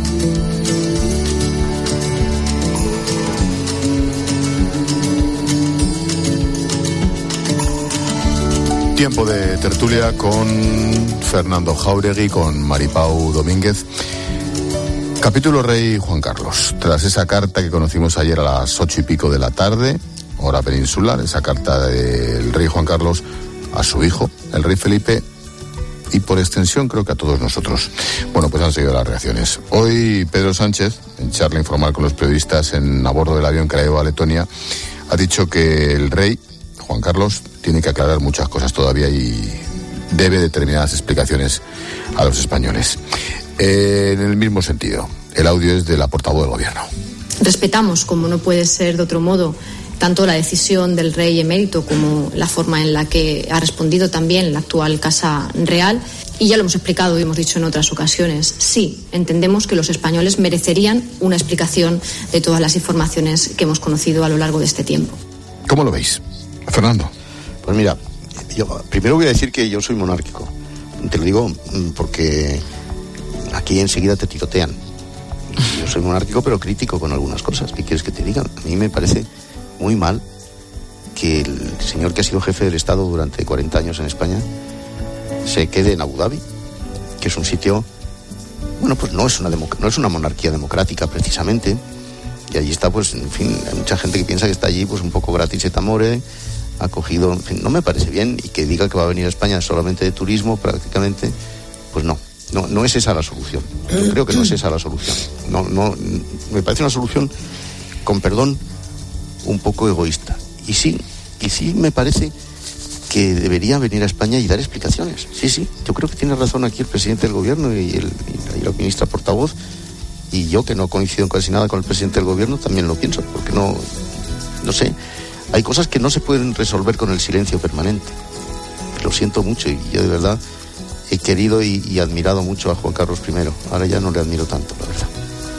Tiempo de tertulia con Fernando Jáuregui, con Maripau Domínguez. Capítulo Rey Juan Carlos. Tras esa carta que conocimos ayer a las 8 y pico de la tarde, hora peninsular, esa carta del Rey Juan Carlos a su hijo, el Rey Felipe, y por extensión creo que a todos nosotros. Bueno, pues han seguido las reacciones. Hoy Pedro Sánchez, en charla informal con los periodistas a bordo del avión que la llevó a Letonia, ha dicho que el Rey Juan Carlos tiene que aclarar muchas cosas todavía y debe determinadas explicaciones a los españoles. En el mismo sentido, el audio es de la portavoz del Gobierno. Respetamos, como no puede ser de otro modo, tanto la decisión del rey emérito como la forma en la que ha respondido también la actual Casa Real. Y ya lo hemos explicado y hemos dicho en otras ocasiones. Sí, entendemos que los españoles merecerían una explicación de todas las informaciones que hemos conocido a lo largo de este tiempo. ¿Cómo lo veis, Fernando? Pues mira, yo primero voy a decir que yo soy monárquico. Te lo digo porque aquí enseguida te tirotean. Yo soy monárquico pero crítico con algunas cosas. ¿Qué quieres que te diga? A mí me parece muy mal que el señor que ha sido jefe del Estado durante 40 años en España se quede en Abu Dhabi, que es un sitio, bueno, pues no es una monarquía democrática precisamente, y allí está, pues, en fin, hay mucha gente que piensa que está allí, pues, un poco gratis et amore, acogido, en fin, no me parece bien, y que diga que va a venir a España solamente de turismo, prácticamente, pues no. No es esa la solución. Yo creo que no es esa la solución. No, me parece una solución, con perdón, un poco egoísta. Y sí me parece que debería venir a España y dar explicaciones. Sí, yo creo que tiene razón aquí el presidente del gobierno y la ministra portavoz, y yo, que no coincido casi nada con el presidente del gobierno, también lo pienso, porque no sé, hay cosas que no se pueden resolver con el silencio permanente. Lo siento mucho, y yo de verdad he querido y admirado mucho a Juan Carlos I. Ahora ya no le admiro tanto, la verdad.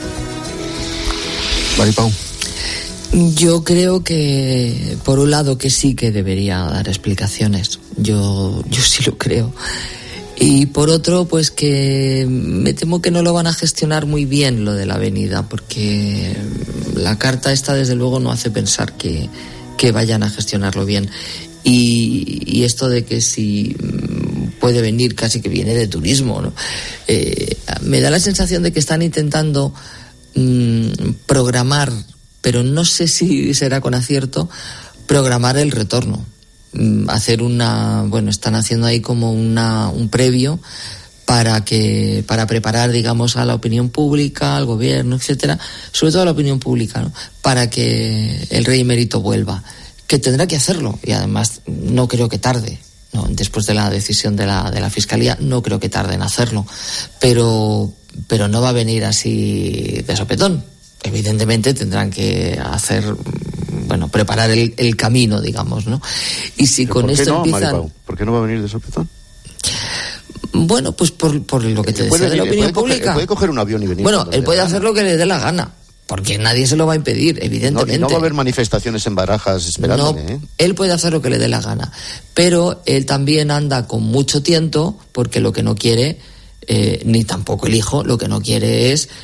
Maripau. Yo creo que, por un lado, que sí que debería dar explicaciones. Yo sí lo creo. Y por otro, pues que me temo que no lo van a gestionar muy bien lo de la avenida, porque la carta esta, desde luego, no hace pensar que vayan a gestionarlo bien. Y esto de que si puede venir, casi que viene de turismo, ¿no? Me da la sensación de que están intentando programar, pero no sé si será con acierto, programar el retorno. Hacer están haciendo ahí como un previo para preparar, digamos, a la opinión pública, al gobierno, etcétera, sobre todo a la opinión pública, ¿no? Para que el rey emérito vuelva, que tendrá que hacerlo, y además no creo que tarde, ¿no? Después de la decisión de la Fiscalía, no creo que tarde en hacerlo, pero no va a venir así de sopetón. Evidentemente tendrán que preparar el camino, digamos, ¿no? Y si con esto empiezan... Maripau, ¿por qué no va a venir de sopetón? Bueno, pues por lo que te decía de la opinión pública. Puede coger un avión y venir. Bueno, él puede hacer lo que le dé la gana, porque nadie se lo va a impedir, evidentemente. No va a haber manifestaciones en Barajas esperándole, Él puede hacer lo que le dé la gana, pero él también anda con mucho tiento, porque lo que no quiere, ni tampoco el hijo, lo que no quiere es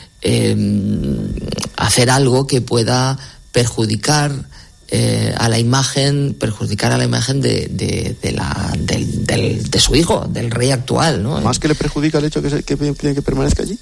hacer algo que pueda perjudicar a la imagen de su hijo, del rey actual, ¿no? Más que le perjudica el hecho que permanezca allí.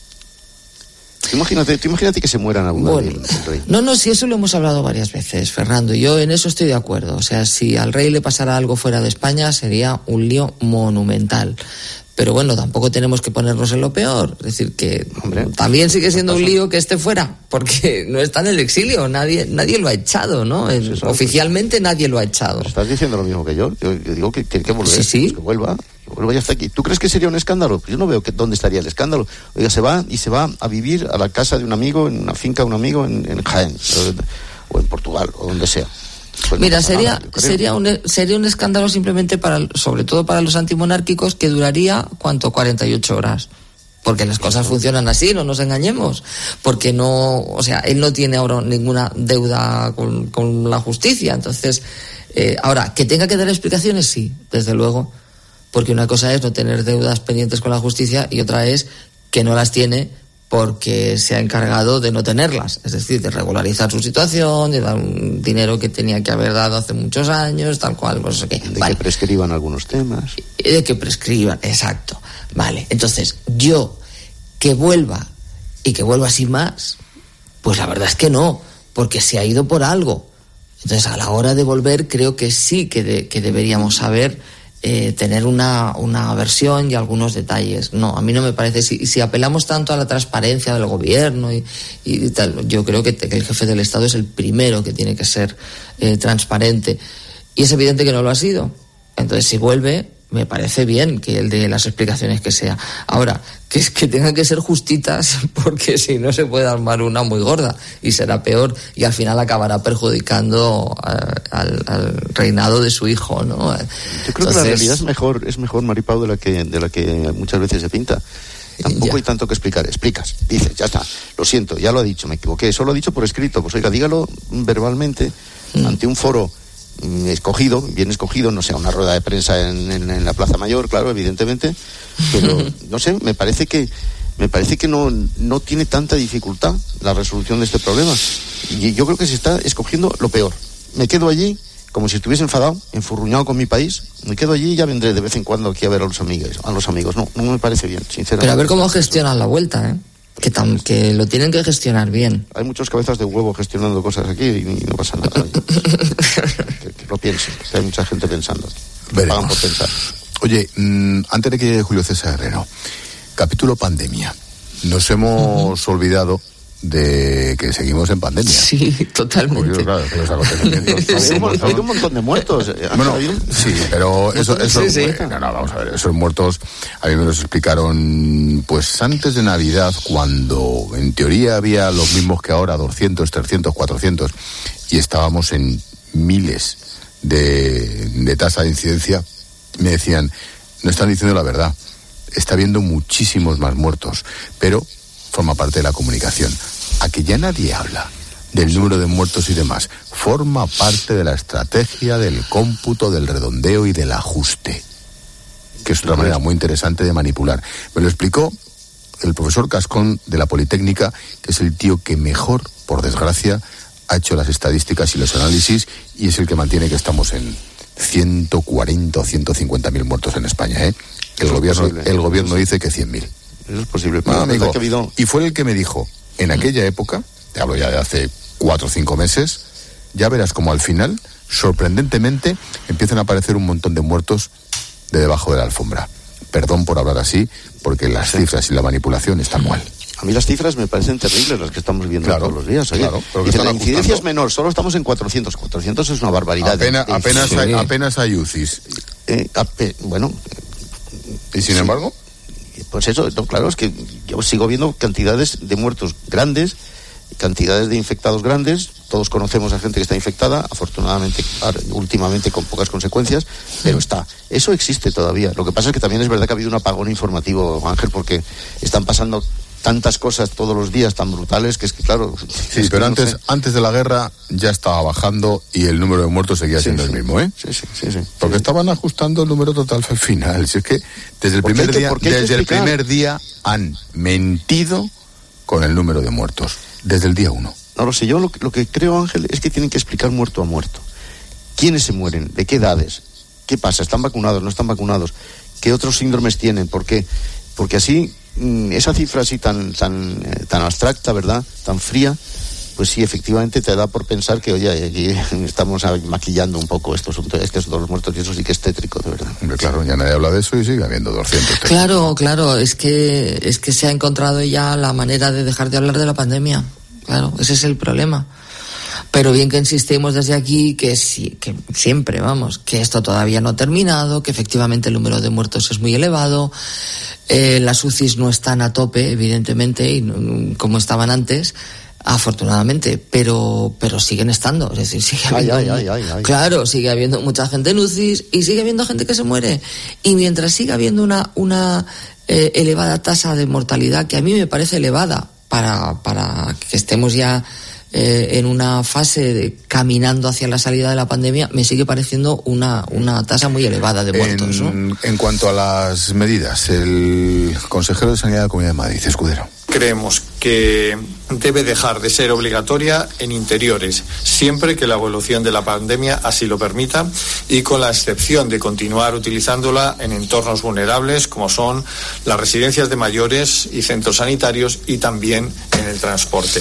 Imagínate que se mueran alguna vez el rey. No, si eso lo hemos hablado varias veces, Fernando. Yo en eso estoy de acuerdo. O sea, si al rey le pasara algo fuera de España, sería un lío monumental. Pero bueno, tampoco tenemos que ponernos en lo peor. Es decir, que también sigue siendo un lío que esté fuera, porque no está en el exilio, nadie lo ha echado, ¿no? Oficialmente nadie lo ha echado. Estás diciendo lo mismo que yo. Yo digo que tiene que volver, sí. Pues que vuelva ya está aquí. ¿Tú crees que sería un escándalo? Yo no veo dónde estaría el escándalo. Oiga, se va a vivir a la casa de un amigo, en una finca de un amigo en Jaén, o en Portugal, o donde sea. Pues mira, sería un escándalo simplemente sobre todo para los antimonárquicos, que duraría, ¿cuánto? 48 horas. Porque las cosas funcionan así, no nos engañemos. Porque él no tiene ahora ninguna deuda con la justicia. Entonces, ahora, que tenga que dar explicaciones, sí, desde luego. Porque una cosa es no tener deudas pendientes con la justicia y otra es que no las tiene porque se ha encargado de no tenerlas, es decir, de regularizar su situación, de dar un dinero que tenía que haber dado hace muchos años, tal cual, pues no sé qué. Que prescriban algunos temas. De que prescriban, exacto. Vale, entonces, yo, que vuelva y que vuelva sin más, pues la verdad es que no, porque se ha ido por algo. Entonces, a la hora de volver, creo que sí que deberíamos saber tener una versión y algunos detalles. No, a mí no me parece. Si apelamos tanto a la transparencia del gobierno y tal, yo creo que el jefe del Estado es el primero que tiene que ser transparente. Y es evidente que no lo ha sido. Entonces, si vuelve, me parece bien que él dé las explicaciones que sea. Ahora, que tengan que ser justitas, porque si no se puede armar una muy gorda y será peor, y al final acabará perjudicando al reinado de su hijo, ¿no? Yo creo que la realidad es mejor, Maripau, de la que muchas veces se pinta. Tampoco hay tanto que explicar. Explicas, dices, ya está, lo siento, ya lo ha dicho, me equivoqué, eso lo ha dicho por escrito. Pues oiga, dígalo verbalmente ante un foro bien escogido, no sé, una rueda de prensa en la Plaza Mayor, claro, evidentemente, pero no sé, me parece que no tiene tanta dificultad la resolución de este problema. Y yo creo que se está escogiendo lo peor. Me quedo allí como si estuviese enfadado, enfurruñado con mi país, me quedo allí y ya vendré de vez en cuando aquí a ver a los amigos. No me parece bien, sinceramente. Pero a ver cómo gestionan la vuelta, que lo tienen que gestionar bien. Hay muchos cabezas de huevo gestionando cosas aquí y no pasa nada. que lo piensen, que hay mucha gente pensando. Veremos. Pagan por pensar. Oye, antes de que Julio César Herrero, Capítulo pandemia. Nos hemos olvidado de que seguimos en pandemia. Sí, totalmente. Porque, claro, que los acontecimientos... Ha habido un montón de muertos. Bueno, sí, pero eso Sí. No, vamos a ver, esos muertos a mí me los explicaron pues antes de Navidad, cuando en teoría había los mismos que ahora, 200, 300, 400, y estábamos en miles de tasa de incidencia. Me decían, no están diciendo la verdad, está habiendo muchísimos más muertos, pero forma parte de la comunicación. A que ya nadie habla del número de muertos y demás, forma parte de la estrategia, del cómputo, del redondeo y del ajuste, que es otra manera muy interesante de manipular. Me lo explicó el profesor Cascón de la Politécnica, que es el tío que mejor, por desgracia, ha hecho las estadísticas y los análisis, y es el que mantiene que estamos en 140 o 150.000 muertos en España, ¿eh? El gobierno dice que 100.000. Eso es posible. No, amigo, y fue el que me dijo, en aquella época, te hablo ya de hace 4 o 5 meses, ya verás como al final, sorprendentemente, empiezan a aparecer un montón de muertos de debajo de la alfombra. Perdón por hablar así, porque las cifras y la manipulación están mal. A mí las cifras me parecen terribles, las que estamos viendo todos los días. Oye, claro, pero dice, la incidencia es menor, solo estamos en 400. 400 es una barbaridad. Apenas hay UCIs. Bueno. ¿Y sin embargo? Pues eso, no, claro, es que yo sigo viendo cantidades de muertos grandes, cantidades de infectados grandes. Todos conocemos a gente que está infectada, afortunadamente, últimamente con pocas consecuencias, pero eso existe todavía. Lo que pasa es que también es verdad que ha habido un apagón informativo, Ángel, porque están pasando tantas cosas todos los días tan brutales que es que, claro... Sí, pero antes de la guerra ya estaba bajando y el número de muertos seguía siendo el mismo, ¿eh? Sí. Porque estaban ajustando el número total al final. Si es que desde el primer día han mentido con el número de muertos. Desde el día 1. No lo sé, yo lo que creo, Ángel, es que tienen que explicar muerto a muerto. ¿Quiénes se mueren? ¿De qué edades? ¿Qué pasa? ¿Están vacunados? ¿No están vacunados? ¿Qué otros síndromes tienen? ¿Por qué? Porque así, esa cifra así tan abstracta, ¿verdad? Tan fría, pues sí, efectivamente te da por pensar que, oye, aquí estamos maquillando un poco estos son los muertos, y eso sí que es tétrico, de verdad. Hombre, claro, ya nadie habla de eso y sigue habiendo 200. Claro, es que se ha encontrado ya la manera de dejar de hablar de la pandemia. Claro, ese es el problema. Pero bien que insistimos desde aquí que siempre, que esto todavía no ha terminado, que efectivamente el número de muertos es muy elevado, las UCIs no están a tope, evidentemente, como estaban antes, afortunadamente, pero siguen estando, es decir, sigue habiendo, claro, sigue habiendo mucha gente en UCIs y sigue habiendo gente que se muere, y mientras siga habiendo una elevada tasa de mortalidad, que a mí me parece elevada para que estemos ya en una fase de caminando hacia la salida de la pandemia, me sigue pareciendo una tasa muy elevada de muertos, ¿no? En cuanto a las medidas, el consejero de Sanidad de la Comunidad de Madrid, Escudero. Creemos que debe dejar de ser obligatoria en interiores, siempre que la evolución de la pandemia así lo permita, y con la excepción de continuar utilizándola en entornos vulnerables como son las residencias de mayores y centros sanitarios, y también en el transporte.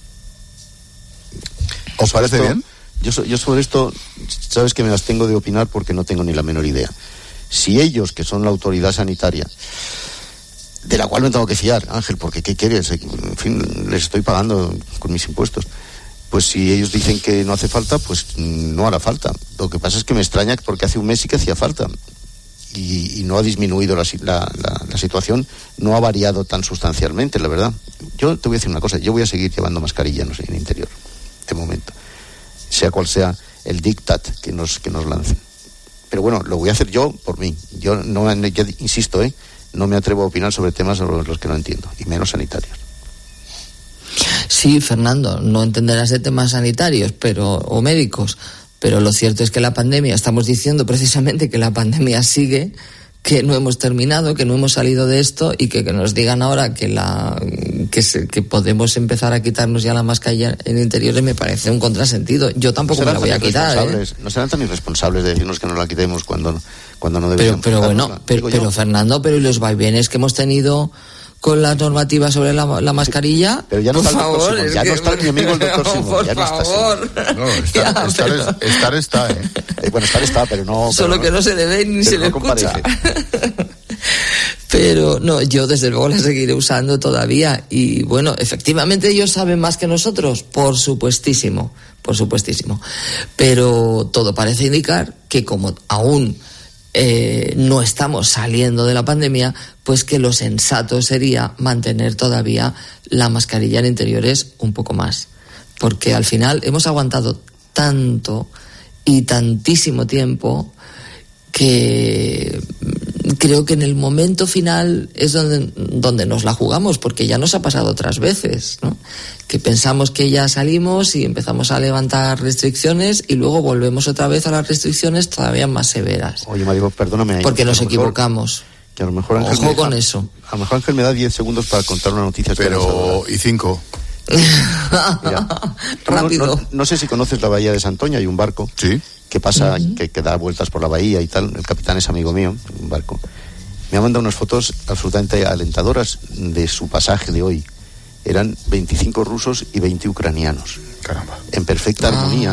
¿Os parece bien? Yo sobre esto, sabes que me abstengo de opinar porque no tengo ni la menor idea. Si ellos, que son la autoridad sanitaria, de la cual me tengo que fiar, Ángel, porque ¿qué quieres? En fin, les estoy pagando con mis impuestos. Pues si ellos dicen que no hace falta, pues no hará falta. Lo que pasa es que me extraña porque hace un mes sí que hacía falta. Y no ha disminuido la situación, no ha variado tan sustancialmente, la verdad. Yo te voy a decir una cosa, yo voy a seguir llevando mascarilla, no sé, en interior, de momento. Sea cual sea el diktat que nos lancen. Pero bueno, lo voy a hacer yo por mí. Yo insisto, no me atrevo a opinar sobre temas sobre los que no entiendo, y menos sanitarios. Sí, Fernando, no entenderás de temas sanitarios o médicos, pero lo cierto es que la pandemia, estamos diciendo precisamente que la pandemia sigue, que no hemos terminado, que no hemos salido de esto, y que nos digan ahora que podemos empezar a quitarnos ya la mascarilla en interiores me parece un contrasentido. Yo tampoco me la voy a quitar. No serán tan irresponsables de decirnos que no la quitemos cuando no deberíamos. Pero Fernando, pero ¿y los vaivenes que hemos tenido con la normativa sobre la mascarilla? Pero ya no está el doctor Simón, ya no está mi amigo el doctor Simón. Por favor. Estar, bueno, estar está, pero no... Solo que no se le ve ni se le escucha. Pero no, yo desde luego la seguiré usando todavía. Y bueno, efectivamente ellos saben más que nosotros, por supuestísimo. Pero todo parece indicar que como aún no estamos saliendo de la pandemia, pues que lo sensato sería mantener todavía la mascarilla en interiores un poco más. Porque al final hemos aguantado tanto y tantísimo tiempo que creo que en el momento final es donde nos la jugamos, porque ya nos ha pasado otras veces, ¿no? Que pensamos que ya salimos y empezamos a levantar restricciones y luego volvemos otra vez a las restricciones todavía más severas. Oye, Maribel, perdóname. Porque nos equivocamos. Que a lo mejor Ángel Ojo con eso. A lo mejor Ángel me da 10 segundos para contar una noticia. Pero, y 5. Mira, rápido. No sé si conoces la bahía de Santoña, hay un barco que pasa, que da vueltas por la bahía y tal. El capitán es amigo mío, un barco. Me ha mandado unas fotos absolutamente alentadoras de su pasaje de hoy. Eran 25 rusos y 20 ucranianos. Caramba. En perfecta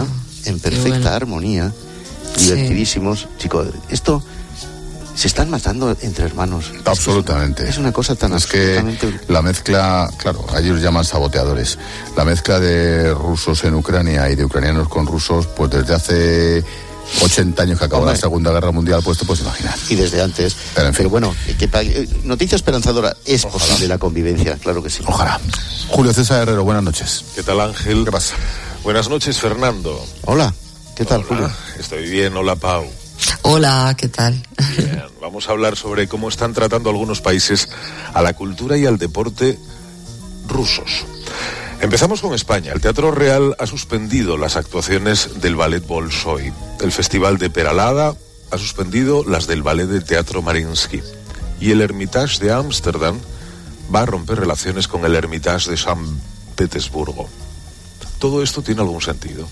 armonía, divertidísimos. Chicos, esto se están matando entre hermanos. Absolutamente. Es una cosa tan absolutamente... Es que la mezcla, claro, a ellos llaman saboteadores. La mezcla de rusos en Ucrania y de ucranianos con rusos, pues desde hace 80 años que acabó la Segunda Guerra Mundial, pues te puedes imaginar. Y desde antes. Pero, en fin. Pero bueno, noticia esperanzadora, es posible la convivencia, claro que sí. Ojalá. Julio César Herrero, buenas noches. ¿Qué tal, Ángel? ¿Qué pasa? Buenas noches, Fernando. Hola, ¿qué tal, Julio? Estoy bien, hola, Pau. Hola, ¿qué tal? Bien, vamos a hablar sobre cómo están tratando algunos países a la cultura y al deporte rusos. Empezamos con España. El Teatro Real ha suspendido las actuaciones del Ballet Bolshoi. El Festival de Peralada ha suspendido las del Ballet de Teatro Mariinsky. Y el Hermitage de Ámsterdam va a romper relaciones con el Hermitage de San Petersburgo. ¿Todo esto tiene algún sentido?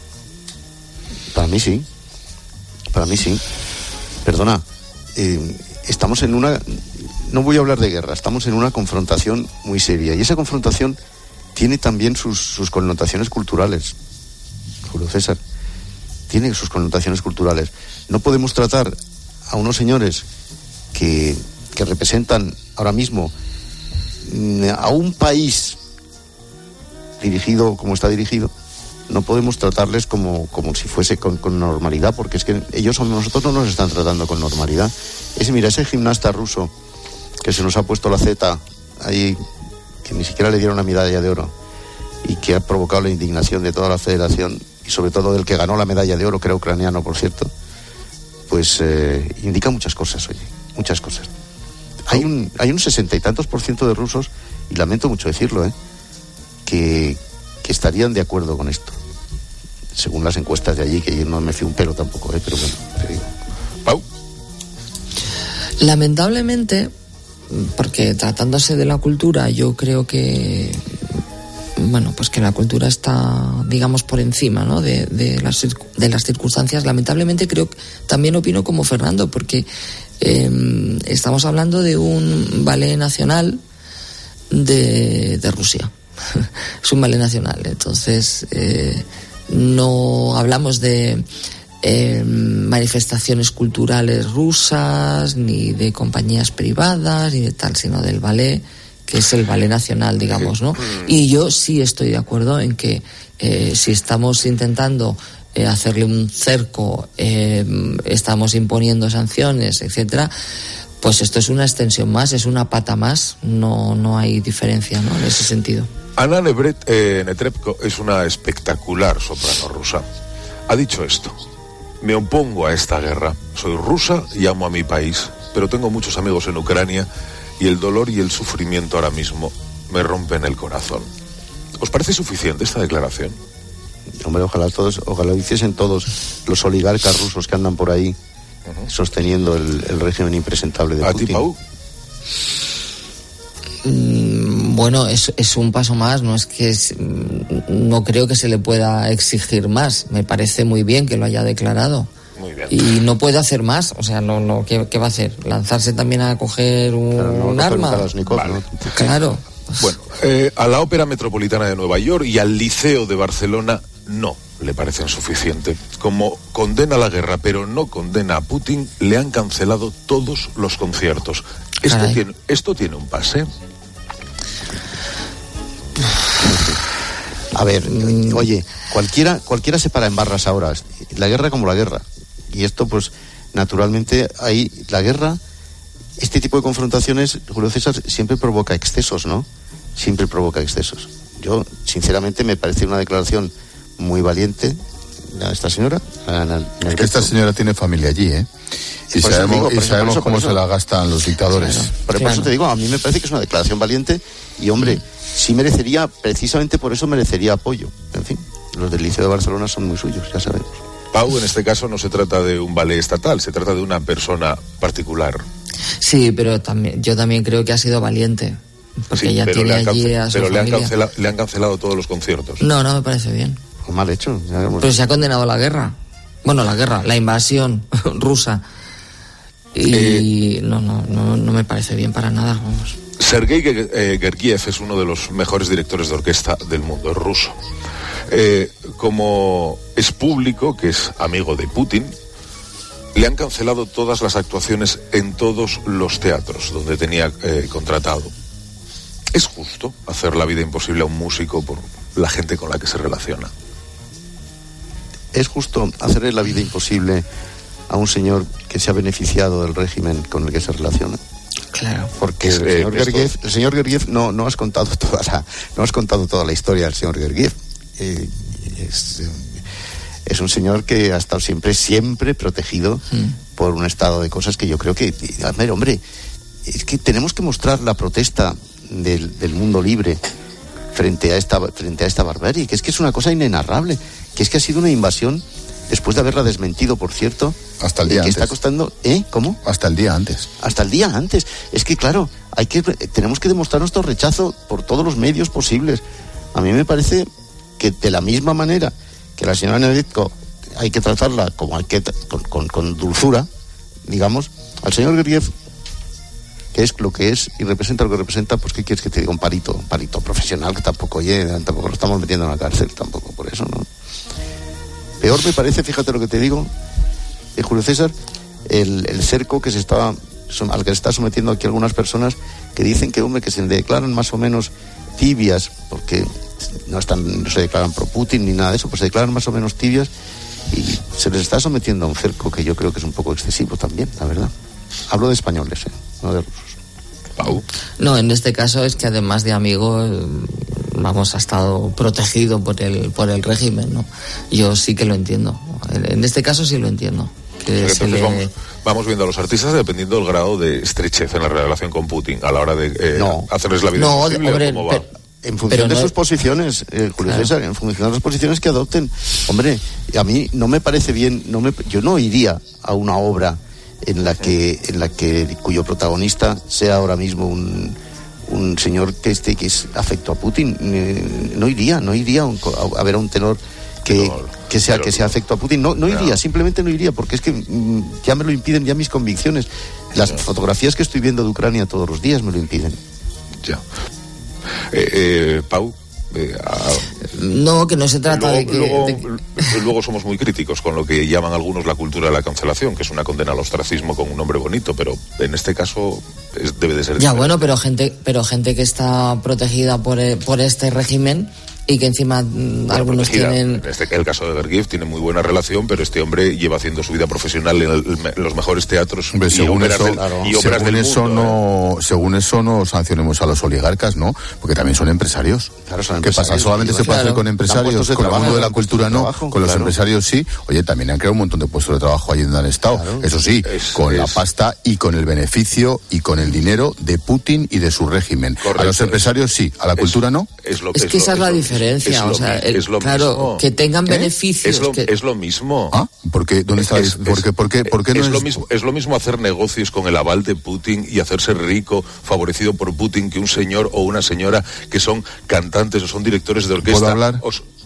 Para mí sí. Perdona, estamos en una... No voy a hablar de guerra, estamos en una confrontación muy seria. Y esa confrontación tiene también sus connotaciones culturales. Julio César, tiene sus connotaciones culturales. No podemos tratar a unos señores que representan ahora mismo a un país dirigido como está dirigido. No podemos tratarles como si fuese con normalidad, porque es que ellos a nosotros no nos están tratando con normalidad. Ese gimnasta ruso que se nos ha puesto la Z ahí, que ni siquiera le dieron una medalla de oro y que ha provocado la indignación de toda la federación y sobre todo del que ganó la medalla de oro, que era ucraniano, por cierto, pues indica muchas cosas, muchas cosas. Hay un 60 y tantos % de rusos, y lamento mucho decirlo, que estarían de acuerdo con esto, según las encuestas de allí, que yo no me fío un pelo tampoco, pero bueno, te digo. Pau. Lamentablemente, porque tratándose de la cultura, yo creo que pues que la cultura está, digamos, por encima, ¿no?, de las circunstancias. Lamentablemente también opino como Fernando, porque estamos hablando de un ballet nacional de Rusia. Es un ballet nacional, entonces no hablamos de manifestaciones culturales rusas, ni de compañías privadas, ni de tal, sino del ballet, que es el ballet nacional, digamos, ¿no? Y yo sí estoy de acuerdo en que si estamos intentando hacerle un cerco, estamos imponiendo sanciones, etcétera, pues esto es una extensión más, es una pata más, no hay diferencia, ¿no?, en ese sentido. Ana Netrebko es una espectacular soprano rusa. Ha dicho esto: me opongo a esta guerra, soy rusa y amo a mi país, pero tengo muchos amigos en Ucrania y el dolor y el sufrimiento ahora mismo me rompen el corazón. ¿Os parece suficiente esta declaración? Hombre, ojalá hiciesen todos los oligarcas rusos que andan por ahí sosteniendo el régimen impresentable de Putin. ¿A ti, Pau? Bueno, es un paso más, no creo que se le pueda exigir más. Me parece muy bien que lo haya declarado. Muy bien. Y no puede hacer más, o sea, ¿qué va a hacer? ¿Lanzarse también a coger un arma? Vale. Claro. Bueno, a la Ópera Metropolitana de Nueva York y al Liceo de Barcelona no le parecen suficiente. Como condena la guerra, pero no condena a Putin, le han cancelado todos los conciertos. Esto tiene un pase. A ver, oye, cualquiera se para en barras ahora. La guerra como la guerra. Y esto, pues, naturalmente, hay la guerra. Este tipo de confrontaciones, Julio César, siempre provoca excesos, ¿no? Siempre provoca excesos. Yo, sinceramente, me parece una declaración muy valiente de esta señora. Es que esta señora tiene familia allí, ¿eh? Y sabemos cómo se la gastan los dictadores. Claro. Pero por eso te digo, a mí me parece que es una declaración valiente y, hombre, sí merecería, precisamente por eso merecería apoyo. En fin, los del Liceo de Barcelona son muy suyos, ya sabemos. Pau, en este caso no se trata de un ballet estatal, se trata de una persona particular. Sí, pero yo también creo que ha sido valiente, porque ella tiene allí a su familia. Pero le han cancelado todos los conciertos. No me parece bien. Mal hecho. Pero se ha condenado la guerra. Bueno, la invasión rusa. Y no me parece bien para nada, vamos. Sergei Gergiev es uno de los mejores directores de orquesta del mundo, es ruso. Como es público, que es amigo de Putin, le han cancelado todas las actuaciones en todos los teatros donde tenía contratado. ¿Es justo hacer la vida imposible a un músico por la gente con la que se relaciona? ¿Es justo hacerle la vida imposible a un señor que se ha beneficiado del régimen con el que se relaciona? Claro. Porque el señor Gergiev no has contado toda la historia del señor Gergiev. Es un señor que ha estado siempre protegido por un estado de cosas que yo creo que, a ver, hombre, es que tenemos que mostrar la protesta del mundo libre frente a esta barbarie, que es una cosa inenarrable, que es que ha sido una invasión después de haberla desmentido, por cierto. Hasta el día antes. Está costando, ¿cómo? Hasta el día antes. Hasta el día antes. Es que, claro, tenemos que demostrar nuestro rechazo por todos los medios posibles. A mí me parece que de la misma manera que la señora Nevedko hay que tratarla como con dulzura, digamos, al señor Gergiev, que es lo que es y representa lo que representa, pues ¿qué quieres que te diga? Un parito profesional que tampoco lo estamos metiendo en la cárcel, tampoco por eso, ¿no? Peor me parece, fíjate lo que te digo, Julio César, el cerco al que se está sometiendo aquí algunas personas que dicen que, hombre, que se declaran más o menos tibias, porque no se declaran pro Putin ni nada de eso, pues se declaran más o menos tibias y se les está sometiendo a un cerco que yo creo que es un poco excesivo también, la verdad. Hablo de españoles, no de rusos. Pau. No, en este caso es que además de amigo, ha estado protegido por el régimen, ¿no? Yo sí que lo entiendo. En este caso sí lo entiendo. Vamos viendo a los artistas dependiendo del grado de estrechez en la relación con Putin a la hora de hacerles la vida imposible, hombre, ¿cómo va? En función de sus posiciones, Julio César, en función de las posiciones que adopten. Hombre, a mí no me parece bien, yo no iría a una obra en la que cuyo protagonista sea ahora mismo un señor que es afecto a Putin. No iría a ver a un tenor que sea afecto a Putin. No iría, simplemente no iría, porque es que ya me lo impiden ya mis convicciones. Las fotografías que estoy viendo de Ucrania todos los días me lo impiden. Ya. Pau. No, que no se trata de que... Luego somos muy críticos con lo que llaman algunos la cultura de la cancelación, que es una condena al ostracismo con un nombre bonito, pero en este caso debe de ser... Ya, bueno, pero gente que está protegida por este régimen y que encima algunos tienen... El caso de Gergiev tiene muy buena relación, pero este hombre lleva haciendo su vida profesional en los mejores teatros y óperas del mundo. Según eso no sancionemos a los oligarcas, ¿no? Porque también son empresarios. Claro, son ¿Qué pasa? ¿Solamente se puede hacer con empresarios? Con el mundo de la cultura no, con los empresarios sí. Oye, también han creado un montón de puestos de trabajo allí donde han estado. Claro. Eso sí, con la pasta y con el beneficio y con el dinero de Putin y de su régimen. Correcto, a los empresarios sí, a la cultura no. Es que esa es la diferencia. Claro, que tengan beneficios. Es lo mismo. ¿Ah? ¿Por qué? ¿Dónde está? ¿Por qué no es lo mismo? Es lo mismo hacer negocios con el aval de Putin y hacerse rico, favorecido por Putin, que un señor o una señora que son cantantes o son directores de orquesta. ¿Puedo hablar?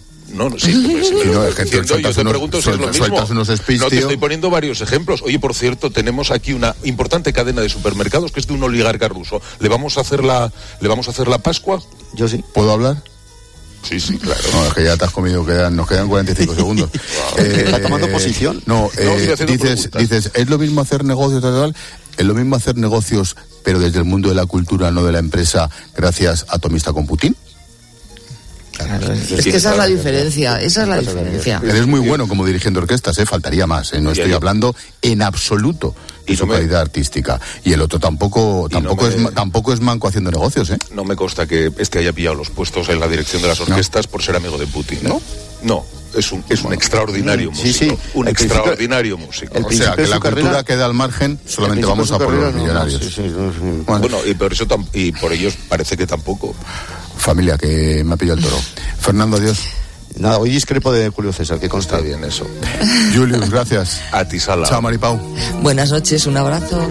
Yo te pregunto si es lo mismo. No te estoy poniendo varios ejemplos. Oye, por cierto, tenemos aquí una importante cadena de supermercados que es de un oligarca ruso. ¿Le vamos a hacer la Pascua? Yo sí. ¿Puedo hablar? Sí, claro. No, es que ya te has comido, nos quedan 45 segundos. ¿Está tomando posición? Dices, ¿es lo mismo hacer negocios tal? ¿Es lo mismo hacer negocios, pero desde el mundo de la cultura, no de la empresa, gracias a tu amistad con Putin? Claro, es que esa es la diferencia, Eres muy bueno como dirigiendo orquestas, faltaría más, no estoy hablando en absoluto de su calidad artística. Y el otro tampoco es manco haciendo negocios, No me consta que haya pillado los puestos en la dirección de las orquestas por ser amigo de Putin, ¿no? No. Es un extraordinario músico. Un extraordinario músico. O sea, que la cultura queda al margen, solamente vamos a por los millonarios. Bueno, y por ellos parece que tampoco. Familia, que me ha pillado el toro. Fernando, adiós. Nada, hoy discrepo de Julio César, que consta. Está bien eso. Julius, gracias. A ti, Sala. Chao, Maripau. Buenas noches, un abrazo.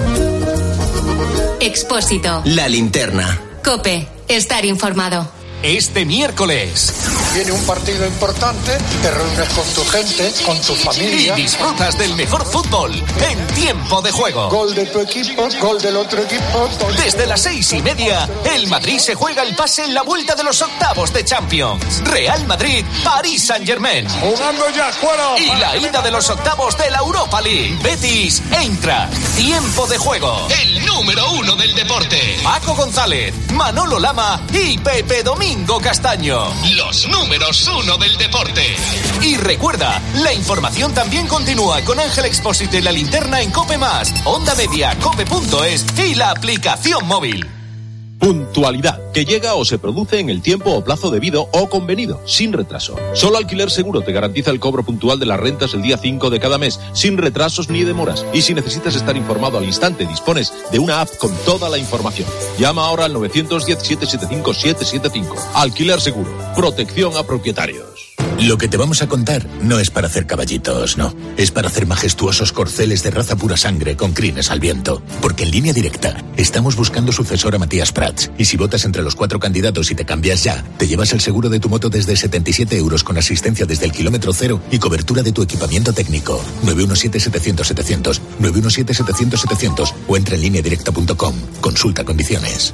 Expósito. La linterna. COPE. Estar informado. Este miércoles viene un partido importante, te reúnes con tu gente, con tu familia y disfrutas del mejor fútbol en tiempo de juego. Gol de tu equipo, gol del otro equipo. Desde las 6:30, el Madrid se juega el pase en la vuelta de los octavos de Champions. Real Madrid, París Saint-Germain. Jugando ya, fuera. Y la ida de los octavos de la Europa League. Betis, Eintracht. Tiempo de juego. El número 1 del deporte. Paco González, Manolo Lama y Pepe Domingo Castaño. Los números 1 del deporte. Y recuerda, la información también continúa con Ángel Expósito y la linterna en COPE+, Onda Media, cope.es y la aplicación móvil. Puntualidad, que llega o se produce en el tiempo o plazo debido o convenido, sin retraso. Solo Alquiler Seguro te garantiza el cobro puntual de las rentas el día 5 de cada mes, sin retrasos ni demoras. Y si necesitas estar informado al instante, dispones de una app con toda la información. Llama ahora al 910-775-775. Alquiler Seguro, protección a propietarios. Lo que te vamos a contar no es para hacer caballitos, no. Es para hacer majestuosos corceles de raza pura sangre con crines al viento. Porque en Línea Directa estamos buscando sucesor a Matías Prats. Y si votas entre los 4 candidatos y te cambias ya, te llevas el seguro de tu moto desde 77 euros con asistencia desde el kilómetro cero y cobertura de tu equipamiento técnico. 917-700-700, 917-700-700 o entra en lineadirecta.com. Consulta condiciones.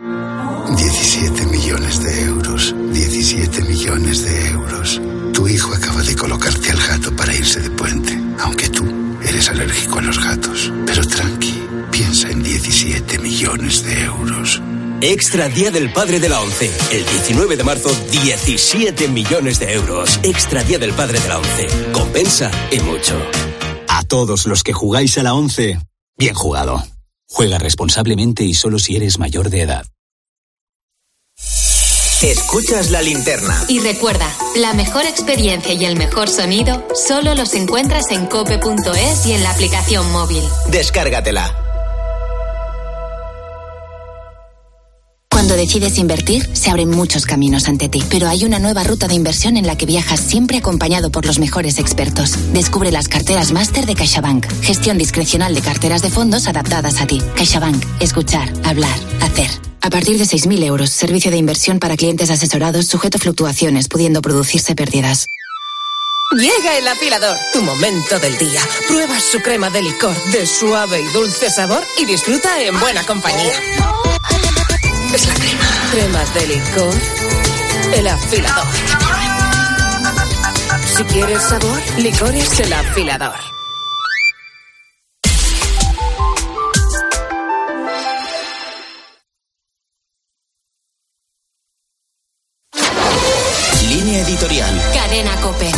17 millones de euros. 17 millones de euros. Tu hijo acaba de colocarte al gato para irse de puente, aunque tú eres alérgico a los gatos. Pero tranqui, piensa en 17 millones de euros. Extra Día del Padre de la ONCE. El 19 de marzo, 17 millones de euros. Extra Día del Padre de la ONCE. Compensa y mucho. A todos los que jugáis a la ONCE, bien jugado. Juega responsablemente y solo si eres mayor de edad. Escuchas la linterna. Y recuerda, la mejor experiencia y el mejor sonido solo los encuentras en cope.es y en la aplicación móvil. Descárgatela. Cuando decides invertir, se abren muchos caminos ante ti, pero hay una nueva ruta de inversión en la que viajas siempre acompañado por los mejores expertos. Descubre las carteras máster de CaixaBank. Gestión discrecional de carteras de fondos adaptadas a ti. CaixaBank. Escuchar, hablar, hacer. A partir de 6.000 euros, servicio de inversión para clientes asesorados sujeto a fluctuaciones, pudiendo producirse pérdidas. Llega el afilador, tu momento del día. Prueba su crema de licor de suave y dulce sabor y disfruta en buena compañía. Es la crema. Cremas de licor. El afilador. Si quieres sabor, licores el afilador. Línea editorial. Cadena COPE.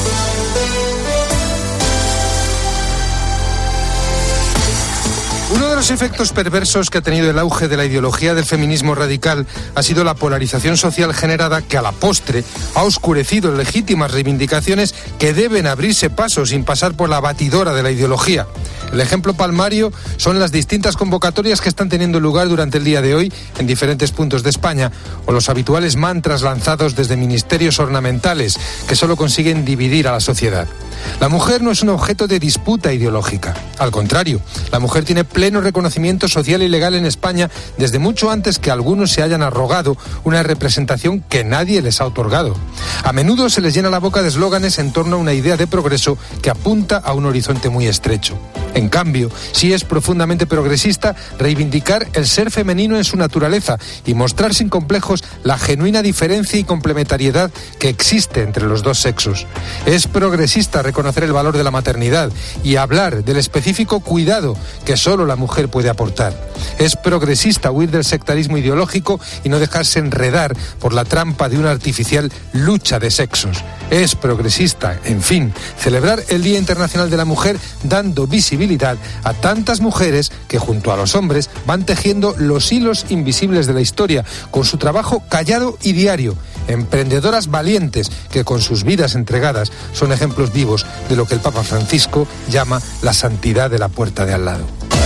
Uno de los efectos perversos que ha tenido el auge de la ideología del feminismo radical ha sido la polarización social generada que a la postre ha oscurecido legítimas reivindicaciones que deben abrirse paso sin pasar por la batidora de la ideología. El ejemplo palmario son las distintas convocatorias que están teniendo lugar durante el día de hoy en diferentes puntos de España, o los habituales mantras lanzados desde ministerios ornamentales que solo consiguen dividir a la sociedad. La mujer no es un objeto de disputa ideológica. Al contrario, la mujer tiene pleno reconocimiento social y legal en España desde mucho antes que algunos se hayan arrogado una representación que nadie les ha otorgado. A menudo se les llena la boca de eslóganes en torno a una idea de progreso que apunta a un horizonte muy estrecho. En cambio, sí es profundamente progresista reivindicar el ser femenino en su naturaleza y mostrar sin complejos la genuina diferencia y complementariedad que existe entre los dos sexos. Es progresista reconocer el valor de la maternidad y hablar del específico cuidado que solo la mujer puede aportar. Es progresista huir del sectarismo ideológico y no dejarse enredar por la trampa de una artificial lucha de sexos. Es progresista, en fin, celebrar el Día Internacional de la Mujer dando visibilidad a tantas mujeres que junto a los hombres van tejiendo los hilos invisibles de la historia con su trabajo callado y diario. Emprendedoras valientes que con sus vidas entregadas son ejemplos vivos de lo que el Papa Francisco llama la santidad de la puerta de al lado.